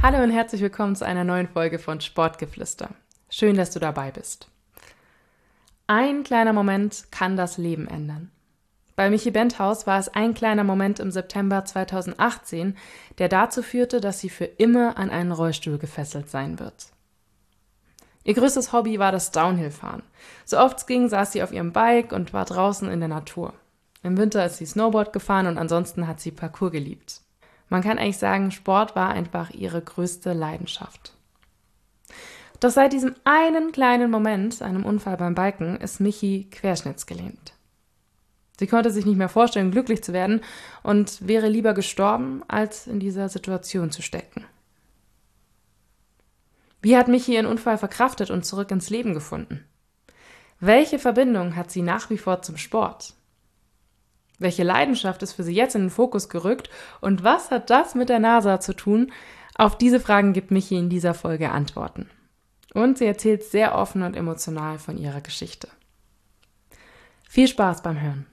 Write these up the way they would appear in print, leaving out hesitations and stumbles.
Hallo und herzlich willkommen zu einer neuen Folge von Sportgeflüster. Schön, dass du dabei bist. Ein kleiner Moment kann das Leben ändern. Bei Michi Benthaus war es ein kleiner Moment im September 2018, der dazu führte, dass sie für immer an einen Rollstuhl gefesselt sein wird. Ihr größtes Hobby war das Downhill-Fahren. So oft es ging, saß sie auf ihrem Bike und war draußen in der Natur. Im Winter ist sie Snowboard gefahren und ansonsten hat sie Parkour geliebt. Man kann eigentlich sagen, Sport war einfach ihre größte Leidenschaft. Doch seit diesem einen kleinen Moment, einem Unfall beim Biken, ist Michi querschnittsgelähmt. Sie konnte sich nicht mehr vorstellen, glücklich zu werden und wäre lieber gestorben, als in dieser Situation zu stecken. Wie hat Michi ihren Unfall verkraftet und zurück ins Leben gefunden? Welche Verbindung hat sie nach wie vor zum Sport? Welche Leidenschaft ist für sie jetzt in den Fokus gerückt und was hat das mit der NASA zu tun? Auf diese Fragen gibt Michi in dieser Folge Antworten. Und sie erzählt sehr offen und emotional von ihrer Geschichte. Viel Spaß beim Hören.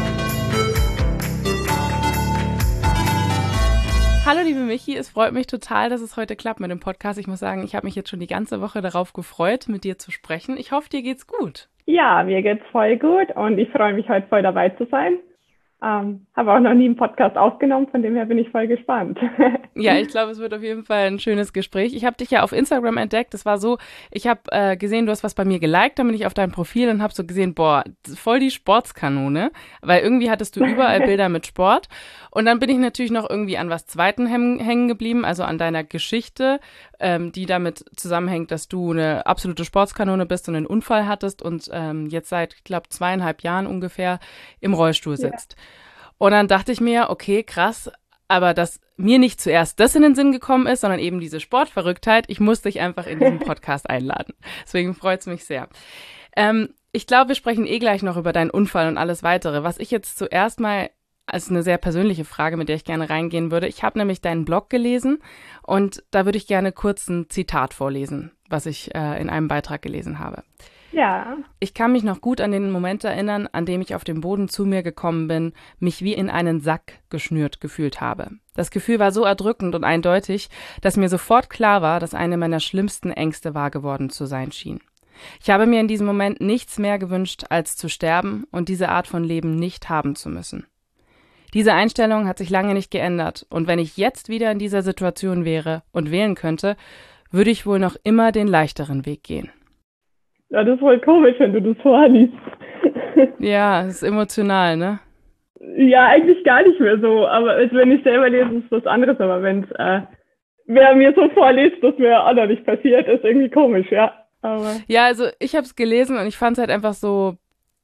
Hallo liebe Michi, es freut mich total, dass es heute klappt mit dem Podcast. Ich muss sagen, ich habe mich jetzt schon die ganze Woche darauf gefreut, mit dir zu sprechen. Ich hoffe, dir geht's gut. Ja, mir geht's voll gut und ich freue mich, heute voll dabei zu sein. Habe auch noch nie einen Podcast aufgenommen, von dem her bin ich voll gespannt. Ja, ich glaube, es wird auf jeden Fall ein schönes Gespräch. Ich habe dich ja auf Instagram entdeckt. Das war so, ich habe gesehen, du hast was bei mir geliked, dann bin ich auf dein Profil und habe so gesehen, boah, voll die Sportskanone, weil irgendwie hattest du überall Bilder mit Sport. Und dann bin ich natürlich noch irgendwie an was Zweiten hängen geblieben, also an deiner Geschichte, die damit zusammenhängt, dass du eine absolute Sportskanone bist und einen Unfall hattest und jetzt seit, ich glaube, 2,5 Jahren ungefähr im Rollstuhl sitzt. Ja. Und dann dachte ich mir, okay, krass, aber dass mir nicht zuerst das in den Sinn gekommen ist, sondern eben diese Sportverrücktheit, ich muss dich einfach in diesen Podcast einladen. Deswegen freut es mich sehr. Ich glaube, wir sprechen gleich noch über deinen Unfall und alles Weitere. Was ich jetzt zuerst mal als eine sehr persönliche Frage, mit der ich gerne reingehen würde. Ich habe nämlich deinen Blog gelesen und da würde ich gerne kurz ein Zitat vorlesen, was ich in einem Beitrag gelesen habe. Ja. Ich kann mich noch gut an den Moment erinnern, an dem ich auf dem Boden zu mir gekommen bin, mich wie in einen Sack geschnürt gefühlt habe. Das Gefühl war so erdrückend und eindeutig, dass mir sofort klar war, dass eine meiner schlimmsten Ängste wahr geworden zu sein schien. Ich habe mir in diesem Moment nichts mehr gewünscht, als zu sterben und diese Art von Leben nicht haben zu müssen. Diese Einstellung hat sich lange nicht geändert und wenn ich jetzt wieder in dieser Situation wäre und wählen könnte, würde ich wohl noch immer den leichteren Weg gehen. Ja, das ist voll komisch, wenn du das vorliest. Ja, es ist emotional, ne? Ja, eigentlich gar nicht mehr so. Aber wenn ich selber lese, ist was anderes. Aber wenn wer mir so vorliest, dass mir auch noch nicht passiert, ist irgendwie komisch, ja. Aber ja, also ich habe es gelesen und ich fand es halt einfach so,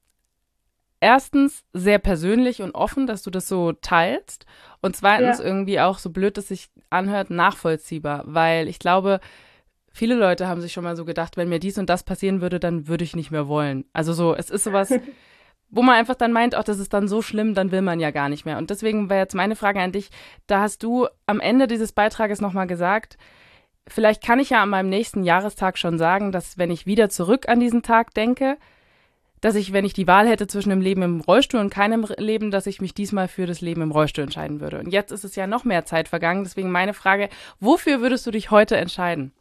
erstens sehr persönlich und offen, dass du das so teilst und zweitens irgendwie auch so blöd, dass sich anhört, nachvollziehbar, weil ich glaube, viele Leute haben sich schon mal so gedacht, wenn mir dies und das passieren würde, dann würde ich nicht mehr wollen. Also so, es ist sowas, wo man einfach dann meint, ach, das ist dann so schlimm, dann will man ja gar nicht mehr. Und deswegen wäre jetzt meine Frage an dich, da hast du am Ende dieses Beitrages nochmal gesagt, vielleicht kann ich ja an meinem nächsten Jahrestag schon sagen, dass wenn ich wieder zurück an diesen Tag denke, dass ich, wenn ich die Wahl hätte zwischen dem Leben im Rollstuhl und keinem Leben, dass ich mich diesmal für das Leben im Rollstuhl entscheiden würde. Und jetzt ist es ja noch mehr Zeit vergangen, deswegen meine Frage, wofür würdest du dich heute entscheiden?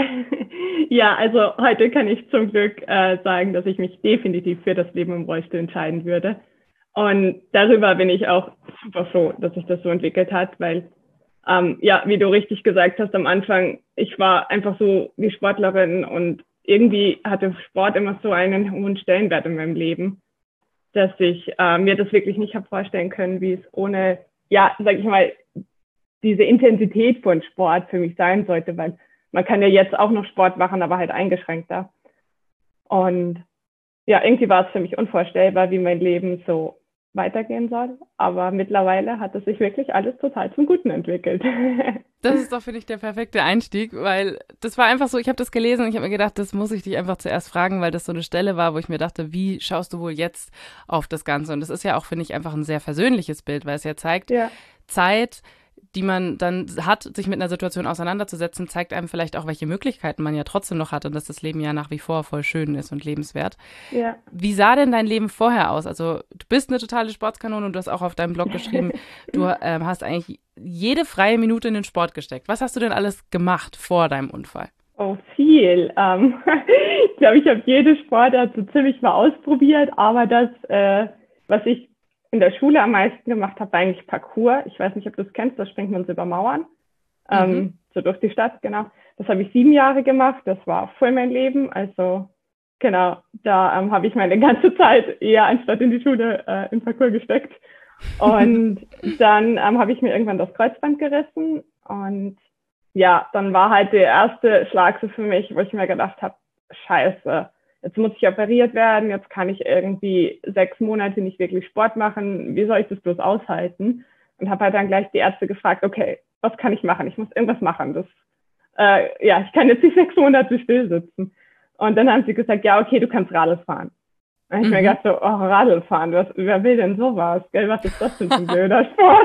Ja, also heute kann ich zum Glück sagen, dass ich mich definitiv für das Leben im Rollstuhl entscheiden würde. Und darüber bin ich auch super froh, dass sich das so entwickelt hat, weil, ja, wie du richtig gesagt hast am Anfang, ich war einfach so wie Sportlerin und irgendwie hatte Sport immer so einen hohen Stellenwert in meinem Leben, dass ich mir das wirklich nicht habe vorstellen können, wie es ohne, ja, sag ich mal, diese Intensität von Sport für mich sein sollte, weil man kann ja jetzt auch noch Sport machen, aber halt eingeschränkter. Und ja, irgendwie war es für mich unvorstellbar, wie mein Leben so weitergehen soll. Aber mittlerweile hat es sich wirklich alles total zum Guten entwickelt. Das ist doch, finde ich, der perfekte Einstieg, weil das war einfach so, ich habe das gelesen und ich habe mir gedacht, das muss ich dich einfach zuerst fragen, weil das so eine Stelle war, wo ich mir dachte, wie schaust du wohl jetzt auf das Ganze? Und das ist ja auch, finde ich, einfach ein sehr versöhnliches Bild, weil es ja zeigt, Zeit, die man dann hat, sich mit einer Situation auseinanderzusetzen, zeigt einem vielleicht auch, welche Möglichkeiten man ja trotzdem noch hat und dass das Leben ja nach wie vor voll schön ist und lebenswert. Ja. Wie sah denn dein Leben vorher aus? Also du bist eine totale Sportskanone und du hast auch auf deinem Blog geschrieben, du hast eigentlich jede freie Minute in den Sport gesteckt. Was hast du denn alles gemacht vor deinem Unfall? Oh, viel. Ich glaube, ich habe jede Sportart so ziemlich mal ausprobiert, aber das, was ich in der Schule am meisten gemacht habe, war eigentlich Parkour. Ich weiß nicht, ob du es kennst, da springt man so über Mauern, so durch die Stadt, genau. Das habe ich 7 Jahre gemacht, das war voll mein Leben. Also genau, da habe ich meine ganze Zeit eher anstatt in die Schule in Parkour gesteckt. Und dann habe ich mir irgendwann das Kreuzband gerissen und ja, dann war halt der erste Schlag so für mich, wo ich mir gedacht habe, scheiße, jetzt muss ich operiert werden, jetzt kann ich irgendwie 6 Monate nicht wirklich Sport machen, wie soll ich das bloß aushalten? Und habe halt dann gleich die Ärzte gefragt, okay, was kann ich machen? Ich muss irgendwas machen. Ich kann jetzt nicht 6 Monate still sitzen. Und dann haben sie gesagt, ja, okay, du kannst Radl fahren. Und ich mir gedacht so, oh, Radl fahren, wer will denn sowas? Gell? Was ist das denn für ein blöder Sport?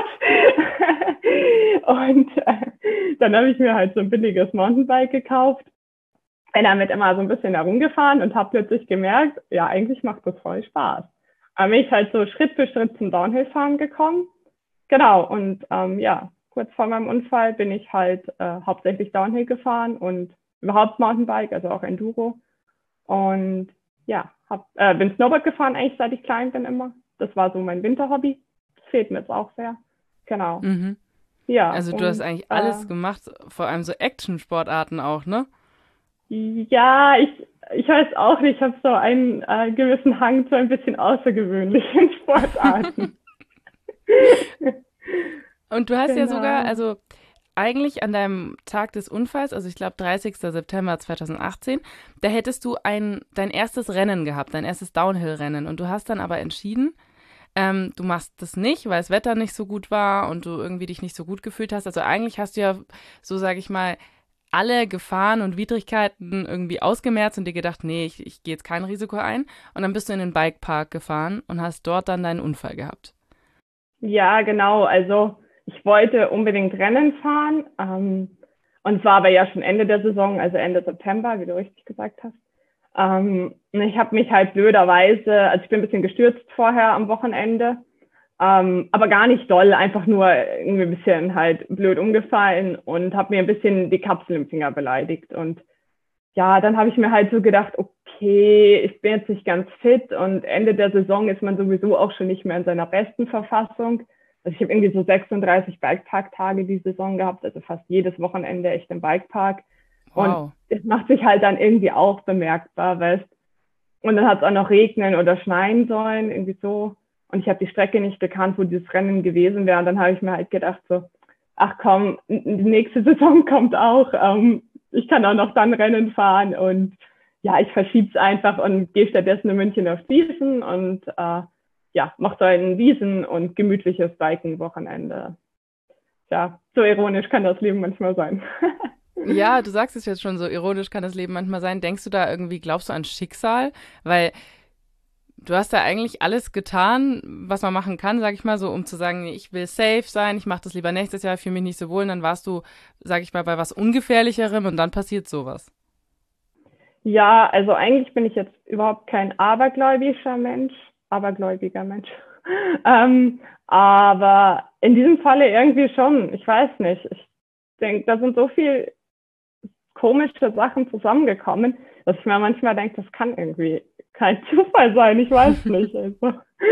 Und dann habe ich mir halt so ein billiges Mountainbike gekauft, bin damit immer so ein bisschen herumgefahren und habe plötzlich gemerkt, ja, eigentlich macht das voll Spaß. Aber bin ich halt so Schritt für Schritt zum Downhill-Fahren gekommen. Genau, und kurz vor meinem Unfall bin ich halt hauptsächlich Downhill gefahren und überhaupt Mountainbike, also auch Enduro. Und ja, bin Snowboard gefahren eigentlich, seit ich klein bin immer. Das war so mein Winterhobby. Das fehlt mir jetzt auch sehr. Genau. Mhm. Ja. Also du hast eigentlich alles gemacht, vor allem so Action-Sportarten auch, ne? Ja, ich weiß auch nicht, ich habe so einen gewissen Hang zu ein bisschen außergewöhnlichen Sportarten. Und du hast ja sogar, also eigentlich an deinem Tag des Unfalls, also ich glaube 30. September 2018, da hättest du dein erstes Rennen gehabt, dein erstes Downhill-Rennen. Und du hast dann aber entschieden, du machst das nicht, weil das Wetter nicht so gut war und du irgendwie dich nicht so gut gefühlt hast. Also eigentlich hast du ja, so sage ich mal, alle Gefahren und Widrigkeiten irgendwie ausgemerzt und dir gedacht, nee, ich gehe jetzt kein Risiko ein. Und dann bist du in den Bikepark gefahren und hast dort dann deinen Unfall gehabt. Ja, genau. Also ich wollte unbedingt Rennen fahren. Und es war aber ja schon Ende der Saison, also Ende September, wie du richtig gesagt hast. Ich habe mich halt blöderweise, also ich bin ein bisschen gestürzt vorher am Wochenende, aber gar nicht doll, einfach nur irgendwie ein bisschen halt blöd umgefallen und habe mir ein bisschen die Kapsel im Finger beleidigt. Und ja, dann habe ich mir halt so gedacht, okay, ich bin jetzt nicht ganz fit und Ende der Saison ist man sowieso auch schon nicht mehr in seiner besten Verfassung. Also ich habe irgendwie so 36 Bikepark-Tage die Saison gehabt, also fast jedes Wochenende echt im Bikepark. Wow. Und das macht sich halt dann irgendwie auch bemerkbar, weißt. Und dann hat es auch noch regnen oder schneien sollen, irgendwie so. Und ich habe die Strecke nicht gekannt, wo dieses Rennen gewesen wäre. Und dann habe ich mir halt gedacht so, ach komm, die nächste Saison kommt auch. Ich kann auch noch dann Rennen fahren. Und ja, ich verschiebe es einfach und gehe stattdessen in München auf Wiesen und mache da ein Wiesen- und gemütliches Biken-Wochenende. Ja, so ironisch kann das Leben manchmal sein. Ja, du sagst es jetzt schon, so ironisch kann das Leben manchmal sein. Denkst du da irgendwie, glaubst du an Schicksal? Weil du hast da eigentlich alles getan, was man machen kann, sag ich mal, so um zu sagen, ich will safe sein, ich mache das lieber nächstes Jahr, ich fühle mich nicht so wohl. Und dann warst du, sag ich mal, bei was Ungefährlicherem und dann passiert sowas. Ja, also eigentlich bin ich jetzt überhaupt kein abergläubiger Mensch. Aber in diesem Falle irgendwie schon. Ich weiß nicht. Ich denke, da sind so viel komische Sachen zusammengekommen, dass ich mir manchmal denke, das kann irgendwie kein Zufall sein. Ich weiß nicht. Also.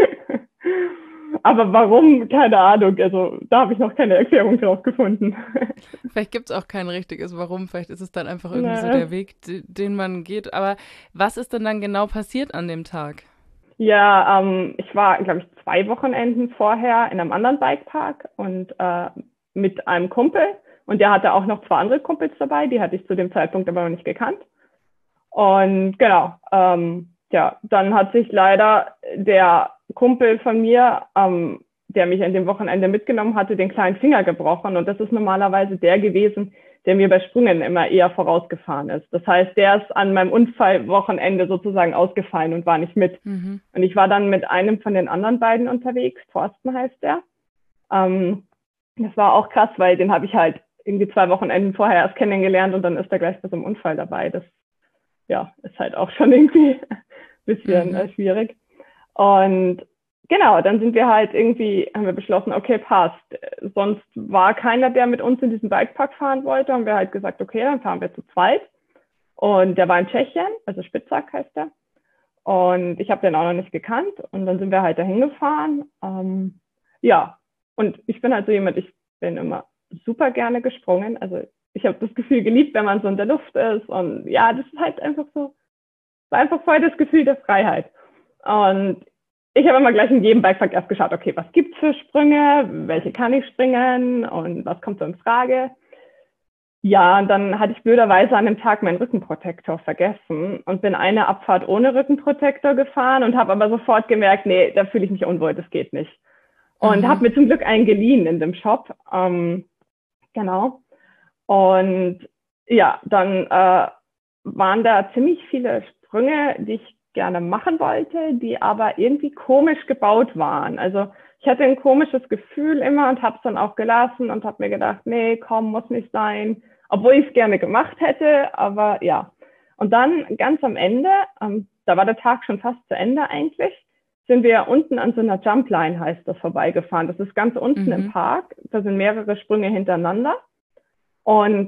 Aber warum? Keine Ahnung. Also da habe ich noch keine Erklärung drauf gefunden. Vielleicht gibt es auch kein richtiges Warum. Vielleicht ist es dann einfach irgendwie so der Weg, den man geht. Aber was ist denn dann genau passiert an dem Tag? Ja, ich war, glaube ich, 2 Wochenenden vorher in einem anderen Bikepark und mit einem Kumpel. Und der hatte auch noch 2 andere Kumpels dabei, die hatte ich zu dem Zeitpunkt aber noch nicht gekannt. Und genau, dann hat sich leider der Kumpel von mir, der mich an dem Wochenende mitgenommen hatte, den kleinen Finger gebrochen. Und das ist normalerweise der gewesen, der mir bei Sprüngen immer eher vorausgefahren ist. Das heißt, der ist an meinem Unfallwochenende sozusagen ausgefallen und war nicht mit. Mhm. Und ich war dann mit einem von den anderen beiden unterwegs, Thorsten heißt der. Das war auch krass, weil den habe ich halt irgendwie 2 Wochenenden vorher erst kennengelernt und dann ist er gleich bei so einem Unfall dabei. Das ja, ist halt auch schon irgendwie ein bisschen schwierig. Und genau, dann sind wir halt irgendwie, haben wir beschlossen, okay, passt. Sonst war keiner, der mit uns in diesen Bikepark fahren wollte. Haben wir halt gesagt, okay, dann fahren wir zu zweit. Und der war in Tschechien, also Spitzak heißt der. Und ich habe den auch noch nicht gekannt. Und dann sind wir halt dahin gefahren. Ja, und ich bin halt so jemand, ich bin immer super gerne gesprungen. Also ich habe das Gefühl geliebt, wenn man so in der Luft ist. Und ja, das ist halt einfach so, war einfach voll das Gefühl der Freiheit. Und ich habe immer gleich in jedem Bikepark erst geschaut, okay, was gibt's für Sprünge, welche kann ich springen und was kommt so in Frage. Ja, und dann hatte ich blöderweise an dem Tag meinen Rückenprotektor vergessen und bin eine Abfahrt ohne Rückenprotektor gefahren und habe aber sofort gemerkt, nee, da fühle ich mich unwohl, das geht nicht. Und habe mir zum Glück einen geliehen in dem Shop. Genau. Und ja, dann waren da ziemlich viele Sprünge, die ich gerne machen wollte, die aber irgendwie komisch gebaut waren. Also ich hatte ein komisches Gefühl immer und habe es dann auch gelassen und habe mir gedacht, nee, komm, muss nicht sein, obwohl ich es gerne gemacht hätte, aber ja. Und dann ganz am Ende, da war der Tag schon fast zu Ende eigentlich, sind wir unten an so einer Jumpline, heißt das, vorbeigefahren. Das ist ganz unten im Park, da sind mehrere Sprünge hintereinander und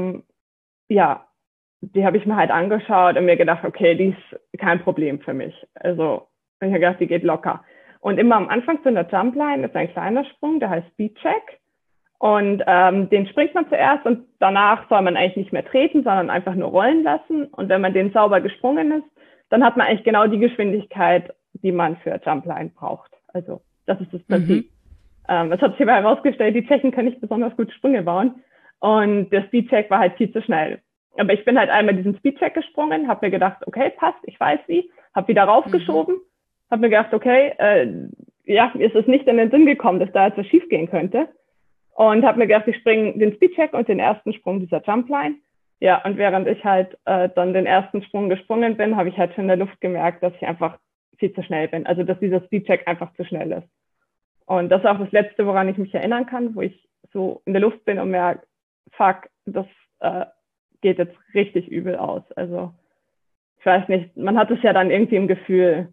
ja, die habe ich mir halt angeschaut und mir gedacht, okay, die ist kein Problem für mich. Also ich habe gedacht, die geht locker. Und immer am Anfang so einer Jumpline ist ein kleiner Sprung, der heißt Speedcheck. Und den springt man zuerst und danach soll man eigentlich nicht mehr treten, sondern einfach nur rollen lassen. Und wenn man den sauber gesprungen ist, dann hat man eigentlich genau die Geschwindigkeit, die man für Jumpline braucht. Also das ist das Prinzip. Es hat sich aber herausgestellt, die Tschechen können nicht besonders gut Sprünge bauen. Und der Speedcheck war halt viel zu schnell. Aber ich bin halt einmal diesen Speedcheck gesprungen, habe mir gedacht, okay, passt, ich weiß wie, habe wieder raufgeschoben, habe mir gedacht, okay, ja, mir ist es nicht in den Sinn gekommen, dass da jetzt was schief gehen könnte. Und habe mir gedacht, ich springe den Speedcheck und den ersten Sprung dieser Jumpline. Ja, und während ich halt dann den ersten Sprung gesprungen bin, habe ich halt schon in der Luft gemerkt, dass ich einfach viel zu schnell bin. Also, dass dieser Speedcheck einfach zu schnell ist. Und das ist auch das Letzte, woran ich mich erinnern kann, wo ich so in der Luft bin und merke, fuck, das geht jetzt richtig übel aus. Also ich weiß nicht, man hat es ja dann irgendwie im Gefühl.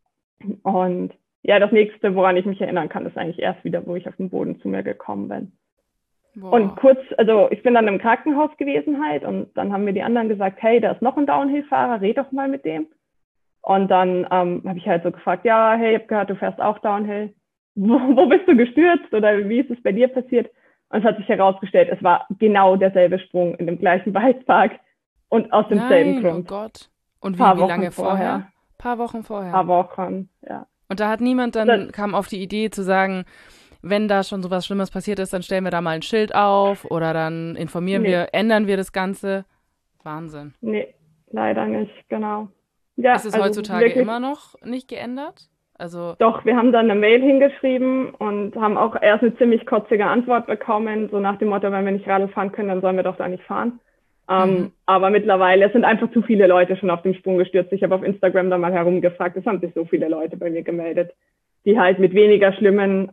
Und ja, das nächste, woran ich mich erinnern kann, ist eigentlich erst wieder, wo ich auf den Boden zu mir gekommen bin. Boah. Und kurz, also ich bin dann im Krankenhaus gewesen halt und dann haben mir die anderen gesagt, hey, da ist noch ein Downhill-Fahrer, red doch mal mit dem. Und dann habe ich halt so gefragt, ja, hey, ich habe gehört, du fährst auch Downhill. Wo bist du gestürzt oder wie ist es bei dir passiert? Und es hat sich herausgestellt, es war genau derselbe Sprung in dem gleichen Bikepark und aus demselben Grund. Oh Gott. Und wie lange vorher? Ein paar Wochen vorher. Ein paar Wochen, ja. Und da hat niemand dann, kam auf die Idee zu sagen, wenn da schon sowas Schlimmes passiert ist, dann stellen wir da mal ein Schild auf oder dann informieren wir, ändern wir das Ganze. Wahnsinn. Nee, leider nicht, genau. Ja, ist es heutzutage immer noch nicht geändert? Also doch, wir haben dann eine Mail hingeschrieben und haben auch erst eine ziemlich kotzige Antwort bekommen, so nach dem Motto, wenn wir nicht Radl fahren können, dann sollen wir doch da nicht fahren. Aber mittlerweile, es sind einfach zu viele Leute schon auf dem Sprung gestürzt. Ich habe auf Instagram da mal herumgefragt, es haben sich so viele Leute bei mir gemeldet, die halt mit weniger schlimmen,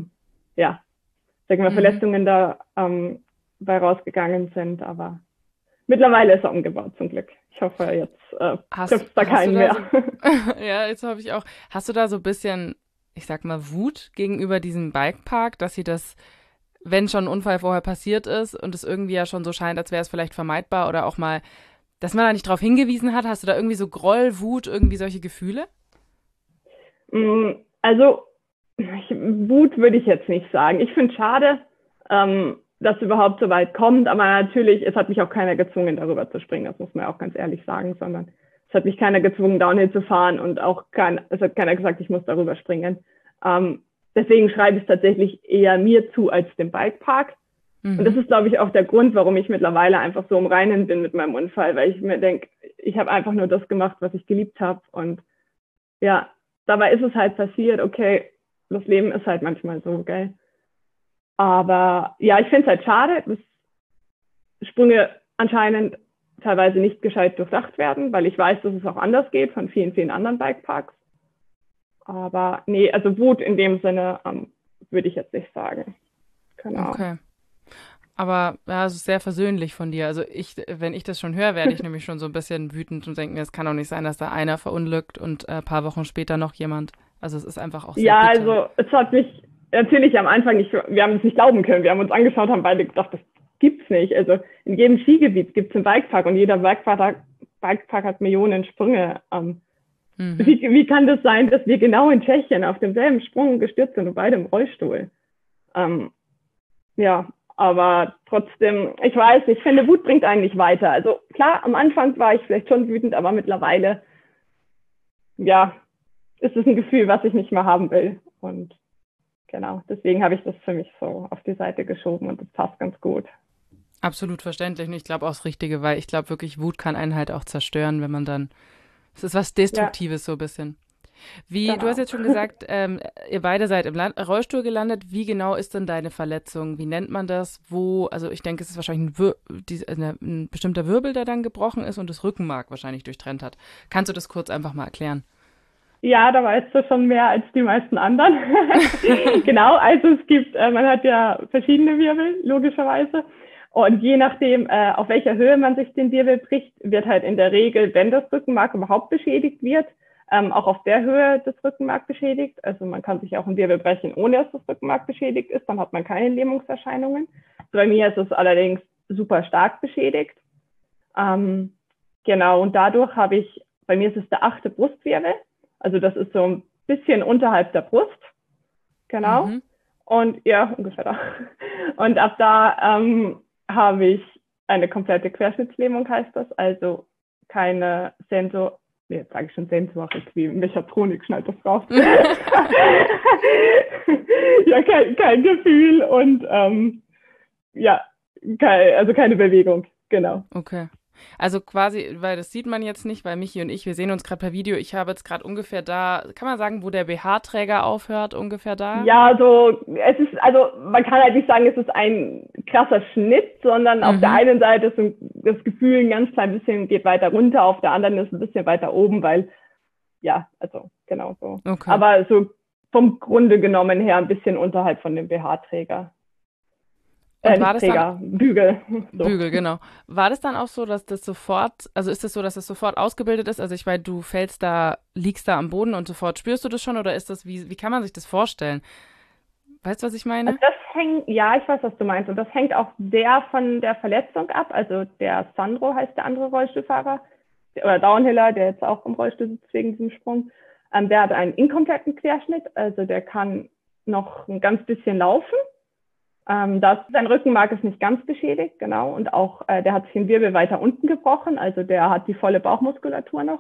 Verletzungen da bei rausgegangen sind. Aber mittlerweile ist er umgebaut, zum Glück. Ich hoffe, jetzt trifft da keinen mehr. Ja, jetzt hoffe ich auch. Hast du da so ein bisschen, ich sag mal, Wut gegenüber diesem Bikepark, dass sie das, wenn schon ein Unfall vorher passiert ist und es irgendwie ja schon so scheint, als wäre es vielleicht vermeidbar oder auch mal, dass man da nicht drauf hingewiesen hat? Hast du da irgendwie so Groll, Wut, irgendwie solche Gefühle? Also, Wut würde ich jetzt nicht sagen. Ich finde es schade, dass es überhaupt so weit kommt, aber natürlich, es hat mich auch keiner gezwungen, darüber zu springen, das muss man auch ganz ehrlich sagen, sondern es hat mich keiner gezwungen, Downhill zu fahren und auch es hat keiner gesagt, ich muss darüber springen. Deswegen schreibe ich es tatsächlich eher mir zu als dem Bikepark. Und das ist, glaube ich, auch der Grund, warum ich mittlerweile einfach so im Reinen bin mit meinem Unfall, weil ich mir denke, ich habe einfach nur das gemacht, was ich geliebt habe. Und ja, dabei ist es halt passiert, okay, das Leben ist halt manchmal so, gell. Aber ja, ich finde es halt schade, dass Sprünge anscheinend teilweise nicht gescheit durchdacht werden, weil ich weiß, dass es auch anders geht von vielen, vielen anderen Bikeparks. Aber nee, also Wut in dem Sinne würde ich jetzt nicht sagen. Genau. Okay. Aber ja, es ist sehr versöhnlich von dir. Also wenn ich das schon höre, werde ich nämlich schon so ein bisschen wütend und denke mir, es kann doch nicht sein, dass da einer verunglückt und ein paar Wochen später noch jemand. Also es ist einfach auch sehr Ja, bitter. also es hat mich natürlich am Anfang nicht, wir haben es nicht glauben können. Wir haben uns angeschaut, haben beide gedacht, das gibt's nicht. Also in jedem Skigebiet gibt es einen Bikepark und jeder Bikepark hat Millionen Sprünge. Mhm. Wie kann das sein, dass wir genau in Tschechien auf demselben Sprung gestürzt sind und beide im Rollstuhl? Ähm, ja, aber trotzdem, ich weiß, ich finde, Wut bringt einen nicht weiter. Also klar, am Anfang war ich vielleicht schon wütend, aber mittlerweile, ja, ist es ein Gefühl, was ich nicht mehr haben will. Und genau, deswegen habe ich das für mich so auf die Seite geschoben und das passt ganz gut. Absolut verständlich und ich glaube auch das Richtige, weil ich glaube wirklich, Wut kann einen halt auch zerstören, wenn man dann, es ist was Ja, Destruktives so ein bisschen. Du hast genau. jetzt schon gesagt, ihr beide seid im Rollstuhl gelandet. Wie genau ist denn deine Verletzung? Wie nennt man das? Also ich denke, es ist wahrscheinlich ein bestimmter Wirbel, der dann gebrochen ist und das Rückenmark wahrscheinlich durchtrennt hat. Kannst du das kurz einfach mal erklären? Ja, da weißt du schon mehr als die meisten anderen. Genau, also es gibt, man hat ja verschiedene Wirbel, logischerweise. Und je nachdem, auf welcher Höhe man sich den Wirbel bricht, wird halt in der Regel, wenn das Rückenmark überhaupt beschädigt wird, auch auf der Höhe das Rückenmark beschädigt. Also man kann sich auch einen Wirbel brechen, ohne dass das Rückenmark beschädigt ist, dann hat man keine Lähmungserscheinungen. Bei mir ist es allerdings super stark beschädigt. Ähm, genau, und dadurch habe ich, bei mir ist es der 8. Brustwirbel, also das ist so ein bisschen unterhalb der Brust, genau. Mhm. Und ja, ungefähr da. Und ab da habe ich eine komplette Querschnittslähmung, heißt das, also keine Sensor, nee, jetzt sage ich schon Sensorik, wie Mechatronik schneidet das raus. Ja, kein Gefühl und ja, also keine Bewegung, genau. Okay. Also quasi, weil das sieht man jetzt nicht, weil Michi und ich, wir sehen uns gerade per Video. Ich habe jetzt gerade ungefähr da, kann man sagen, wo der BH-Träger aufhört, ungefähr da? Ja, so, es ist, also man kann halt nicht sagen, es ist ein krasser Schnitt, sondern auf der Mhm. einen Seite ist das Gefühl ein ganz klein bisschen geht weiter runter, auf der anderen ist ein bisschen weiter oben, weil, ja, also genau so. Okay. Aber so vom Grunde genommen her ein bisschen unterhalb von dem BH-Träger. Und war Nicht das dann Träger, Bügel. So. Bügel, genau. War das dann auch so, dass das sofort, also ist es so, dass das sofort ausgebildet ist? Also ich meine, du fällst da, liegst da am Boden und sofort spürst du das schon oder ist das, wie kann man sich das vorstellen? Weißt du, was ich Also meine? das hängt, ja, ich weiß, was du meinst. Und das hängt auch sehr von der Verletzung ab. Also der Sandro heißt der andere Rollstuhlfahrer oder Downhiller, der jetzt auch im Rollstuhl sitzt wegen diesem Sprung. Der hat einen inkompletten Querschnitt, also der kann noch ein ganz bisschen laufen. Sein Rückenmark ist nicht ganz beschädigt, genau. Und auch der hat sich den Wirbel weiter unten gebrochen, also der hat die volle Bauchmuskulatur noch.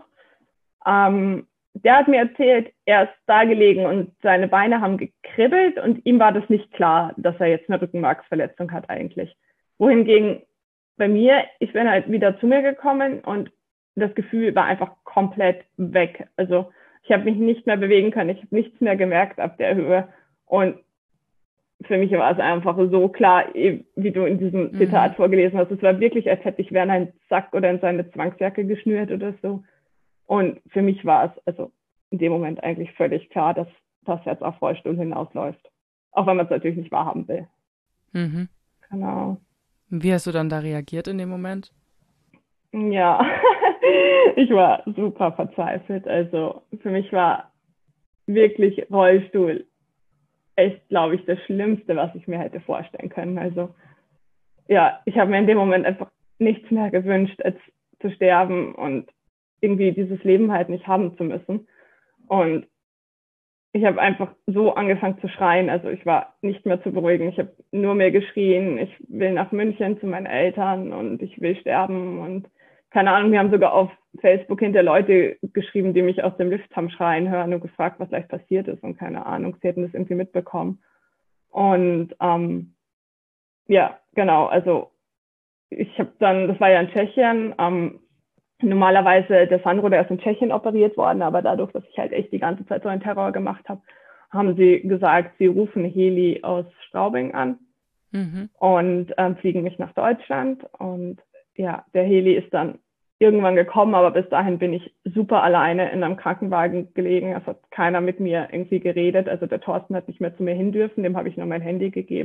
Der hat mir erzählt, er ist da gelegen und seine Beine haben gekribbelt und ihm war das nicht klar, dass er jetzt eine Rückenmarksverletzung hat eigentlich. Wohingegen bei mir, ich bin halt wieder zu mir gekommen und das Gefühl war einfach komplett weg. Also ich habe mich nicht mehr bewegen können, ich habe nichts mehr gemerkt ab der Höhe. Und für mich war es einfach so klar, wie du in diesem Mhm. Zitat vorgelesen hast. Es war wirklich, als hätte ich während einen Sack oder in seine Zwangsjacke geschnürt oder so. Und für mich war es also in dem Moment eigentlich völlig klar, dass das jetzt auf Rollstuhl hinausläuft. Auch wenn man es natürlich nicht wahrhaben will. Mhm. Genau. Wie hast du dann da reagiert in dem Moment? Ja, ich war super verzweifelt. Also für mich war wirklich Rollstuhl echt, glaube ich, das Schlimmste, was ich mir hätte vorstellen können. Also ja, ich habe mir in dem Moment einfach nichts mehr gewünscht, als zu sterben und irgendwie dieses Leben halt nicht haben zu müssen. Und ich habe einfach so angefangen zu schreien. Also ich war nicht mehr zu beruhigen. Ich habe nur mehr geschrien, ich will nach München zu meinen Eltern und ich will sterben. Und keine Ahnung, wir haben sogar auf Facebook hinter Leute geschrieben, die mich aus dem Lift haben schreien hören und gefragt, was gleich passiert ist. Und keine Ahnung, sie hätten das irgendwie mitbekommen. Und ja, genau, also ich habe dann, das war ja in Tschechien, normalerweise der Sandro, der ist in Tschechien operiert worden, aber dadurch, dass ich halt echt die ganze Zeit so einen Terror gemacht habe, haben sie gesagt, sie rufen Heli aus Straubing an Mhm. und fliegen mich nach Deutschland. Und ja, der Heli ist dann irgendwann gekommen, aber bis dahin bin ich super alleine in einem Krankenwagen gelegen. Es hat keiner mit mir irgendwie geredet. Also der Thorsten hat nicht mehr zu mir hin dürfen, dem habe ich nur mein Handy gegeben.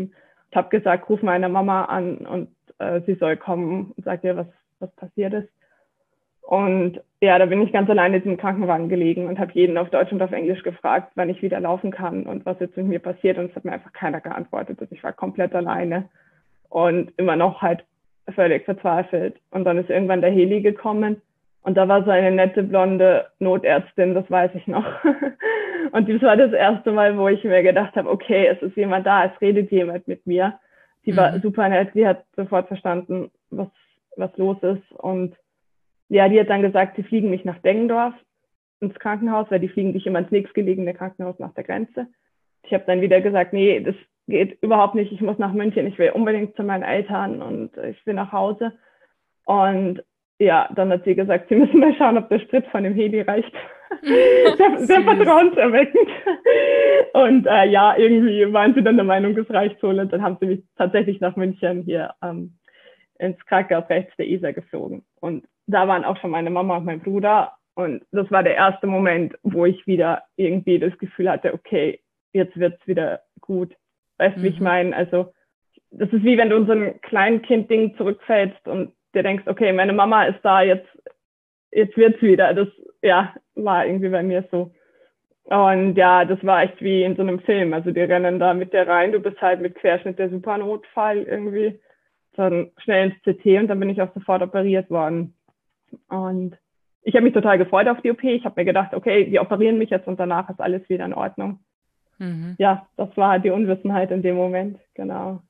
Ich habe gesagt, ruf meine Mama an und sie soll kommen und sag ihr, was passiert ist. Und ja, da bin ich ganz alleine in diesem Krankenwagen gelegen und habe jeden auf Deutsch und auf Englisch gefragt, wann ich wieder laufen kann und was jetzt mit mir passiert. Und es hat mir einfach keiner geantwortet. Also ich war komplett alleine und immer noch halt völlig verzweifelt. Und dann ist irgendwann der Heli gekommen und da war so eine nette blonde Notärztin, das weiß ich noch. Und das war das erste Mal, wo ich mir gedacht habe, okay, es ist jemand da, es redet jemand mit mir. Die war super nett, die hat sofort verstanden, was los ist. Und ja, die hat dann gesagt, sie fliegen mich nach Deggendorf ins Krankenhaus, weil die fliegen dich immer ins nächstgelegene Krankenhaus nach der Grenze. Ich habe dann wieder gesagt, nee, das geht überhaupt nicht, ich muss nach München, ich will unbedingt zu meinen Eltern und ich will nach Hause. Und ja, dann hat sie gesagt, sie müssen mal schauen, ob der Sprit von dem Heli reicht. sehr vertrauenserweckend. Und ja, irgendwie waren sie dann der Meinung, es reicht so. Und dann haben sie mich tatsächlich nach München hier ins Krankenhaus rechts der Isar geflogen. Und da waren auch schon meine Mama und mein Bruder. Und das war der erste Moment, wo ich wieder irgendwie das Gefühl hatte, okay, jetzt wird's wieder gut. Weißt du, wie ich meine? Also, das ist wie wenn du in so ein Kleinkind-Ding zurückfällst und dir denkst, okay, meine Mama ist da, jetzt wird's wieder. Das, ja, war irgendwie bei mir so. Und ja, das war echt wie in so einem Film. Also, die rennen da mit dir rein, du bist halt mit Querschnitt der Supernotfall irgendwie. Dann schnell ins CT und dann bin ich auch sofort operiert worden. Und ich habe mich total gefreut auf die OP. Ich habe mir gedacht, okay, die operieren mich jetzt und danach ist alles wieder in Ordnung. Ja, das war die Unwissenheit in dem Moment, genau.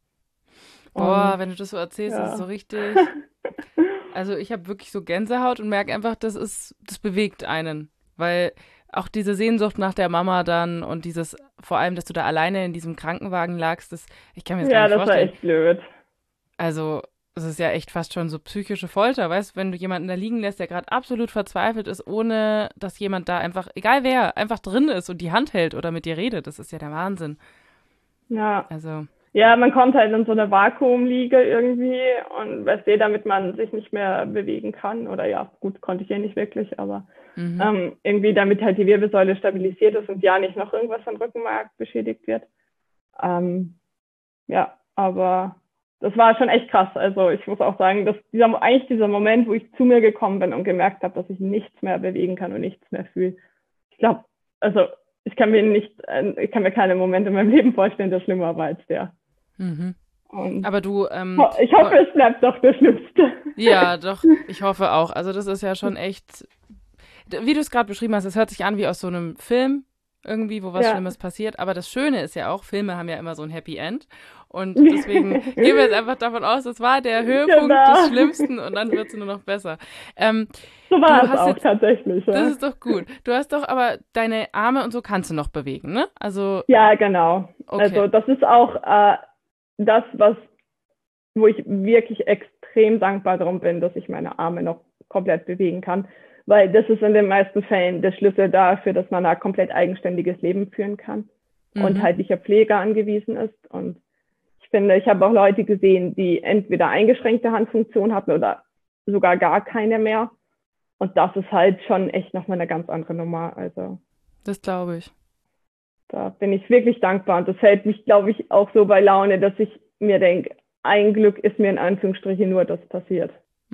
Boah, wenn du das so erzählst, das ist so richtig. Also ich habe wirklich so Gänsehaut und merke einfach, das bewegt einen. Weil auch diese Sehnsucht nach der Mama dann und dieses, vor allem, dass du da alleine in diesem Krankenwagen lagst, ich kann mir das gar nicht vorstellen. Ja, das war echt blöd. Also, es ist ja echt fast schon so psychische Folter, weißt du, wenn du jemanden da liegen lässt, der gerade absolut verzweifelt ist, ohne dass jemand da einfach, egal wer, einfach drin ist und die Hand hält oder mit dir redet. Das ist ja der Wahnsinn. Ja. Also. Ja, man kommt halt in so eine Vakuumliege irgendwie und weißt du, damit man sich nicht mehr bewegen kann. Oder ja, gut, konnte ich ja nicht wirklich, aber irgendwie damit halt die Wirbelsäule stabilisiert ist und ja nicht noch irgendwas am Rückenmark beschädigt wird. Ja, aber das war schon echt krass. Also ich muss auch sagen, dass dieser Moment, wo ich zu mir gekommen bin und gemerkt habe, dass ich nichts mehr bewegen kann und nichts mehr fühle. Ich glaube, also ich kann mir keinen Moment in meinem Leben vorstellen, der schlimmer war als der. Aber du, ich hoffe, es bleibt doch der Schlimmste. Ja, doch, ich hoffe auch. Also das ist ja schon echt, wie du es gerade beschrieben hast, es hört sich an wie aus so einem Film irgendwie, wo was Schlimmes passiert. Aber das Schöne ist ja auch, Filme haben ja immer so ein Happy End. Und deswegen gehen wir jetzt einfach davon aus, das war der Höhepunkt des Schlimmsten und dann wird es nur noch besser. So war es auch tatsächlich. Ja. Das ist doch gut. Du hast doch aber deine Arme und so kannst du noch bewegen, ne? Also. Ja, genau. Okay. Also das ist auch das, wo ich wirklich extrem dankbar darum bin, dass ich meine Arme noch komplett bewegen kann. Weil das ist in den meisten Fällen der Schlüssel dafür, dass man ein komplett eigenständiges Leben führen kann und halt nicht auf Pflege angewiesen ist. Und ich finde, ich habe auch Leute gesehen, die entweder eingeschränkte Handfunktion hatten oder sogar gar keine mehr. Und das ist halt schon echt nochmal eine ganz andere Nummer. Also das glaube ich. Da bin ich wirklich dankbar. Und das hält mich, glaube ich, auch so bei Laune, dass ich mir denke, ein Glück ist mir in Anführungsstrichen nur das passiert.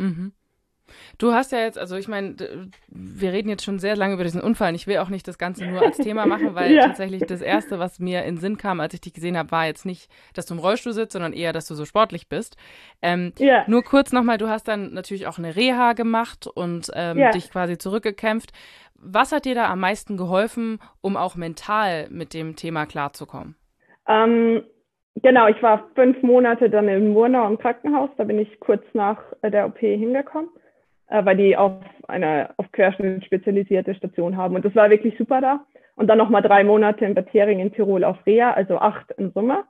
Du hast ja jetzt, also ich meine, wir reden jetzt schon sehr lange über diesen Unfall. Ich will auch nicht das Ganze nur als Thema machen, weil tatsächlich das Erste, was mir in den Sinn kam, als ich dich gesehen habe, war jetzt nicht, dass du im Rollstuhl sitzt, sondern eher, dass du so sportlich bist. Nur kurz nochmal, du hast dann natürlich auch eine Reha gemacht und dich quasi zurückgekämpft. Was hat dir da am meisten geholfen, um auch mental mit dem Thema klarzukommen? Genau, ich war 5 Monate dann in Murnau im Krankenhaus. Da bin ich kurz nach der OP hingekommen, weil die auf Querschnitt spezialisierte Station haben. Und das war wirklich super da. Und dann nochmal 3 Monate in Bad Hering in Tirol auf Reha, also 8 im Sommer.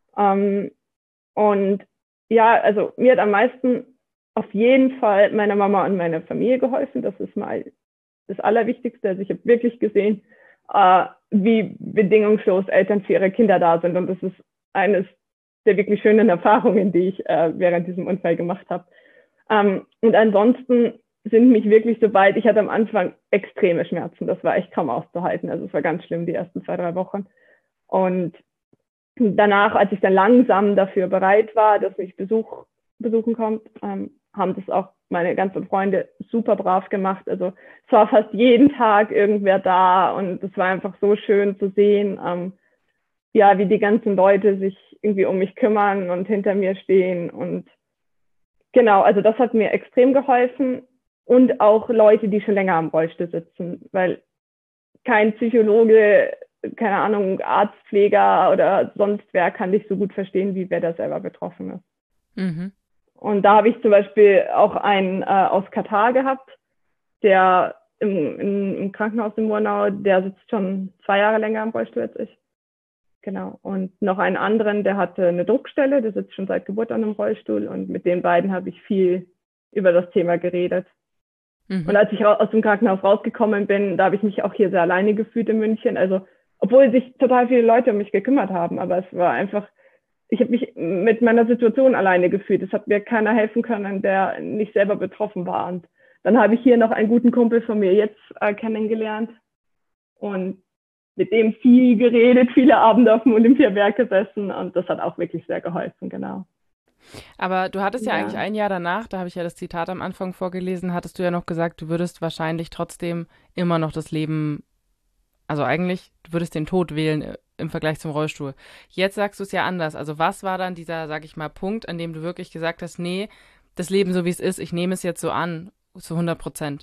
Und ja, also mir hat am meisten auf jeden Fall meine Mama und meine Familie geholfen. Das ist mal das Allerwichtigste. Also ich habe wirklich gesehen, wie bedingungslos Eltern für ihre Kinder da sind. Und das ist eines der wirklich schönen Erfahrungen, die ich während diesem Unfall gemacht habe. Und ansonsten sind mich wirklich ich hatte am Anfang extreme Schmerzen. Das war echt kaum auszuhalten. Also es war ganz schlimm, die ersten 2, 3 Wochen. Und danach, als ich dann langsam dafür bereit war, dass mich besuchen kommt, haben das auch meine ganzen Freunde super brav gemacht. Also es war fast jeden Tag irgendwer da und es war einfach so schön zu sehen, ja, wie die ganzen Leute sich irgendwie um mich kümmern und hinter mir stehen. Und genau, also das hat mir extrem geholfen. Und auch Leute, die schon länger am Rollstuhl sitzen, weil kein Psychologe, keine Ahnung, Arztpfleger oder sonst wer kann dich so gut verstehen, wie wer da selber betroffen ist. Mhm. Und da habe ich zum Beispiel auch einen aus Katar gehabt, der im Krankenhaus in Murnau, der sitzt schon 2 Jahre länger am Rollstuhl als ich. Genau. Und noch einen anderen, der hatte eine Druckstelle, der sitzt schon seit Geburt an einem Rollstuhl. Und mit den beiden habe ich viel über das Thema geredet. Und als ich aus dem Krankenhaus rausgekommen bin, da habe ich mich auch hier sehr alleine gefühlt in München. Also, obwohl sich total viele Leute um mich gekümmert haben, aber es war einfach, ich habe mich mit meiner Situation alleine gefühlt. Es hat mir keiner helfen können, der nicht selber betroffen war. Und dann habe ich hier noch einen guten Kumpel von mir jetzt kennengelernt und mit dem viel geredet, viele Abende auf dem Olympiaberg gesessen und das hat auch wirklich sehr geholfen, genau. Aber du hattest ja eigentlich ein Jahr danach, da habe ich ja das Zitat am Anfang vorgelesen, hattest du ja noch gesagt, du würdest wahrscheinlich trotzdem immer noch das Leben, also eigentlich, du würdest den Tod wählen im Vergleich zum Rollstuhl. Jetzt sagst du es ja anders. Also was war dann dieser, sag ich mal, Punkt, an dem du wirklich gesagt hast, nee, das Leben so wie es ist, ich nehme es jetzt so an, zu 100%?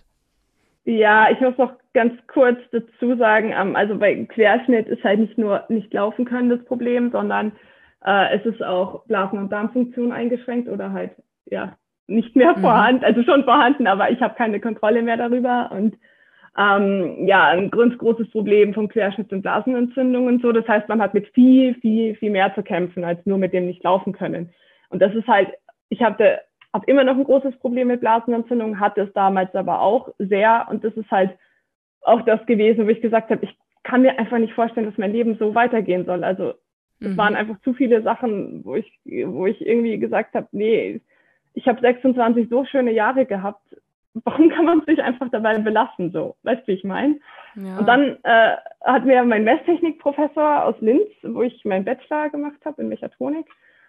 Ja, ich muss noch ganz kurz dazu sagen, also bei Querschnitt ist halt nicht nur nicht laufen können das Problem, sondern es ist auch Blasen- und Darmfunktion eingeschränkt oder halt ja nicht mehr vorhanden, also schon vorhanden, aber ich habe keine Kontrolle mehr darüber. Und ja, ein ganz großes Problem vom Querschnitt sind Blasenentzündungen und so. Das heißt, man hat mit viel mehr zu kämpfen, als nur mit dem nicht laufen können. Und das ist halt, ich habe immer noch ein großes Problem mit Blasenentzündungen, hatte es damals aber auch sehr. Und das ist halt auch das gewesen, wo ich gesagt habe, ich kann mir einfach nicht vorstellen, dass mein Leben so weitergehen soll. Also es waren einfach zu viele Sachen, wo ich irgendwie gesagt habe, nee, ich habe 26 so schöne Jahre gehabt. Warum kann man sich einfach dabei belassen? So, weißt du, wie ich meine? Ja. Und dann hat mir mein Messtechnikprofessor aus Linz, wo ich meinen Bachelor gemacht habe in Mechatronik,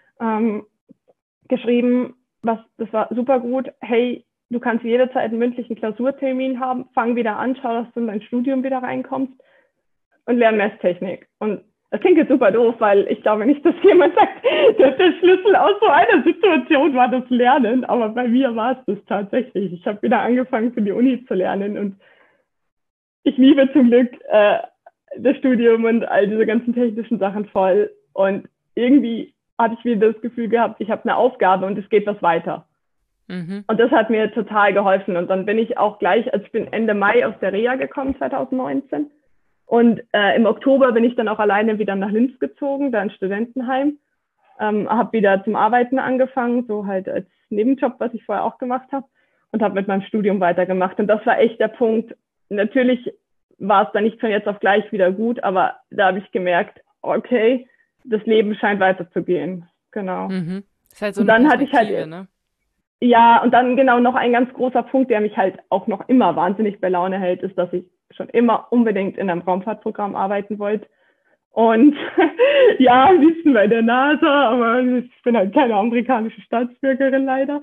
geschrieben, das war super gut. Hey, du kannst jederzeit einen mündlichen Klausurtermin haben, fang wieder an, schau, dass du in dein Studium wieder reinkommst und lern Messtechnik. Und das klingt jetzt super doof, weil ich glaube nicht, dass jemand sagt, dass der Schlüssel aus so einer Situation war das Lernen, aber bei mir war es das tatsächlich. Ich habe wieder angefangen für die Uni zu lernen und ich liebe zum Glück das Studium und all diese ganzen technischen Sachen voll und irgendwie hatte ich wieder das Gefühl gehabt, ich habe eine Aufgabe und es geht was weiter. Und das hat mir total geholfen und dann bin ich auch gleich, also ich bin Ende Mai aus der Reha gekommen, 2019. Und im Oktober bin ich dann auch alleine wieder nach Linz gezogen, da ins Studentenheim. Habe wieder zum Arbeiten angefangen, so halt als Nebenjob, was ich vorher auch gemacht habe. Und habe mit meinem Studium weitergemacht. Und das war echt der Punkt. Natürlich war es dann nicht von jetzt auf gleich wieder gut, aber da habe ich gemerkt, okay, das Leben scheint weiterzugehen. Genau. Das ist halt so und dann eine hatte ich halt, ne? Ja, und dann genau noch ein ganz großer Punkt, der mich halt auch noch immer wahnsinnig bei Laune hält, ist, dass ich schon immer unbedingt in einem Raumfahrtprogramm arbeiten wollte. Und ja, am liebsten bei der NASA, aber ich bin halt keine amerikanische Staatsbürgerin leider.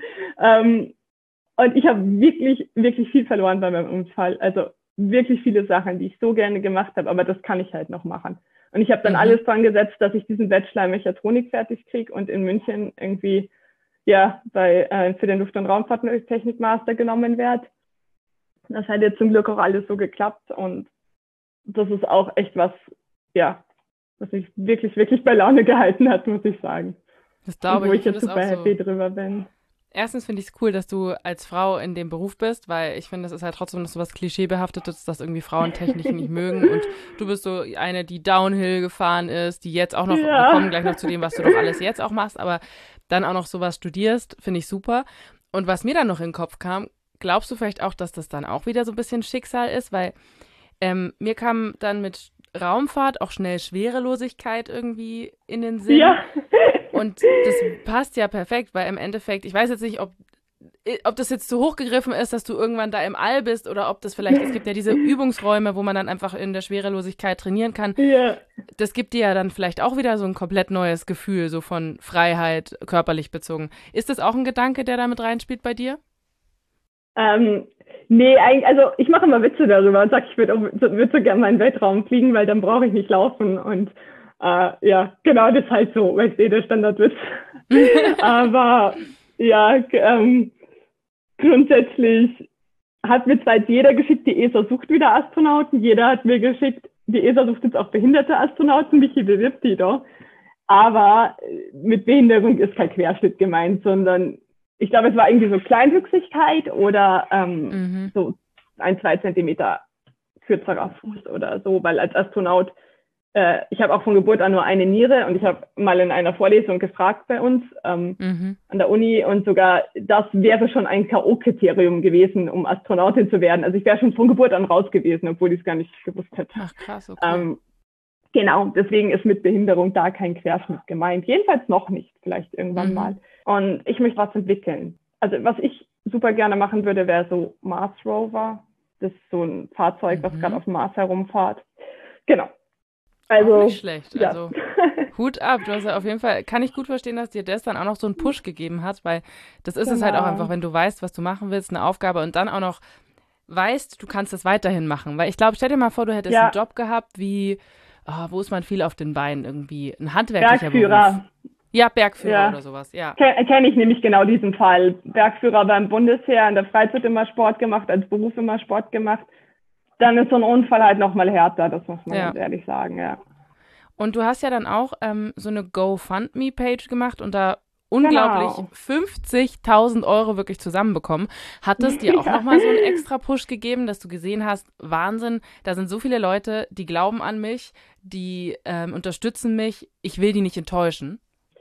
Und ich habe wirklich viel verloren bei meinem Unfall. Also wirklich viele Sachen, die ich so gerne gemacht habe, aber das kann ich halt noch machen. Und ich habe dann alles dran gesetzt, dass ich diesen Bachelor in Mechatronik fertig kriege und in München irgendwie ja für den Luft- und Raumfahrttechnik-Master genommen werde. Das hat jetzt zum Glück auch alles so geklappt und das ist auch echt was, ja, was mich wirklich bei Laune gehalten hat, muss ich sagen. Das glaube ich. Wo ich jetzt super happy drüber bin. Erstens finde ich es cool, dass du als Frau in dem Beruf bist, weil ich finde, das ist halt trotzdem noch so was Klischeebehaftetes, dass irgendwie Frauen Technik nicht mögen und du bist so eine, die Downhill gefahren ist, die jetzt auch noch, wir kommen gleich noch zu dem, was du doch alles jetzt auch machst, aber dann auch noch sowas studierst, finde ich super. Und was mir dann noch in den Kopf kam, glaubst du vielleicht auch, dass das dann auch wieder so ein bisschen Schicksal ist, weil mir kam dann mit Raumfahrt auch schnell Schwerelosigkeit irgendwie in den Sinn. Ja. Und das passt ja perfekt, weil im Endeffekt, ich weiß jetzt nicht, ob das jetzt zu hoch gegriffen ist, dass du irgendwann da im All bist oder ob das vielleicht, es gibt ja diese Übungsräume, wo man dann einfach in der Schwerelosigkeit trainieren kann. Ja. das gibt dir ja dann vielleicht auch wieder so ein komplett neues Gefühl, so von Freiheit, körperlich bezogen. Ist das auch ein Gedanke, der da mit reinspielt bei dir? Nee, eigentlich, also ich mache immer Witze darüber und sage, ich würd so gerne mal in den Weltraum fliegen, weil dann brauche ich nicht laufen. Und ja, genau, das ist halt so, weißt du, der Standardwitz. Aber ja, grundsätzlich hat mir zwar jetzt jeder geschickt, die ESA sucht wieder Astronauten. Jeder hat mir geschickt, die ESA sucht jetzt auch behinderte Astronauten. Michi bewirbt die doch. Aber mit Behinderung ist kein Querschnitt gemeint, sondern ich glaube, es war irgendwie so Kleinwüchsigkeit oder so 1, 2 Zentimeter kürzerer Fuß oder so, weil als Astronaut, ich habe auch von Geburt an nur eine Niere und ich habe mal in einer Vorlesung gefragt bei uns an der Uni und sogar das wäre schon ein K.O.-Kriterium gewesen, um Astronautin zu werden. Also ich wäre schon von Geburt an raus gewesen, obwohl ich es gar nicht gewusst hätte. Ach krass, okay. Genau, deswegen ist mit Behinderung da kein Querschnitt gemeint. Jedenfalls noch nicht, vielleicht irgendwann mal. Und ich möchte was entwickeln. Also was ich super gerne machen würde, wäre so Mars Rover. Das ist so ein Fahrzeug, was gerade auf dem Mars herumfährt. Genau. Also, auch nicht schlecht. Ja. Also Hut ab. Du hast ja auf jeden Fall, kann ich gut verstehen, dass dir das dann auch noch so einen Push gegeben hat, weil das ist es halt auch einfach, wenn du weißt, was du machen willst, eine Aufgabe und dann auch noch weißt, du kannst das weiterhin machen. Weil ich glaube, stell dir mal vor, du hättest einen Job gehabt wie, wo ist man viel auf den Beinen irgendwie? Ein handwerklicher Bergführer. Beruf. Ja, Bergführer oder sowas, ja. Kenne ich nämlich genau diesen Fall. Bergführer beim Bundesheer, in der Freizeit immer Sport gemacht, als Beruf immer Sport gemacht. Dann ist so ein Unfall halt nochmal härter, das muss man ganz ehrlich sagen, ja. Und du hast ja dann auch so eine GoFundMe-Page gemacht und da unglaublich 50.000 Euro wirklich zusammenbekommen. Hat es dir auch nochmal so einen extra Push gegeben, dass du gesehen hast, Wahnsinn, da sind so viele Leute, die glauben an mich, die unterstützen mich, ich will die nicht enttäuschen?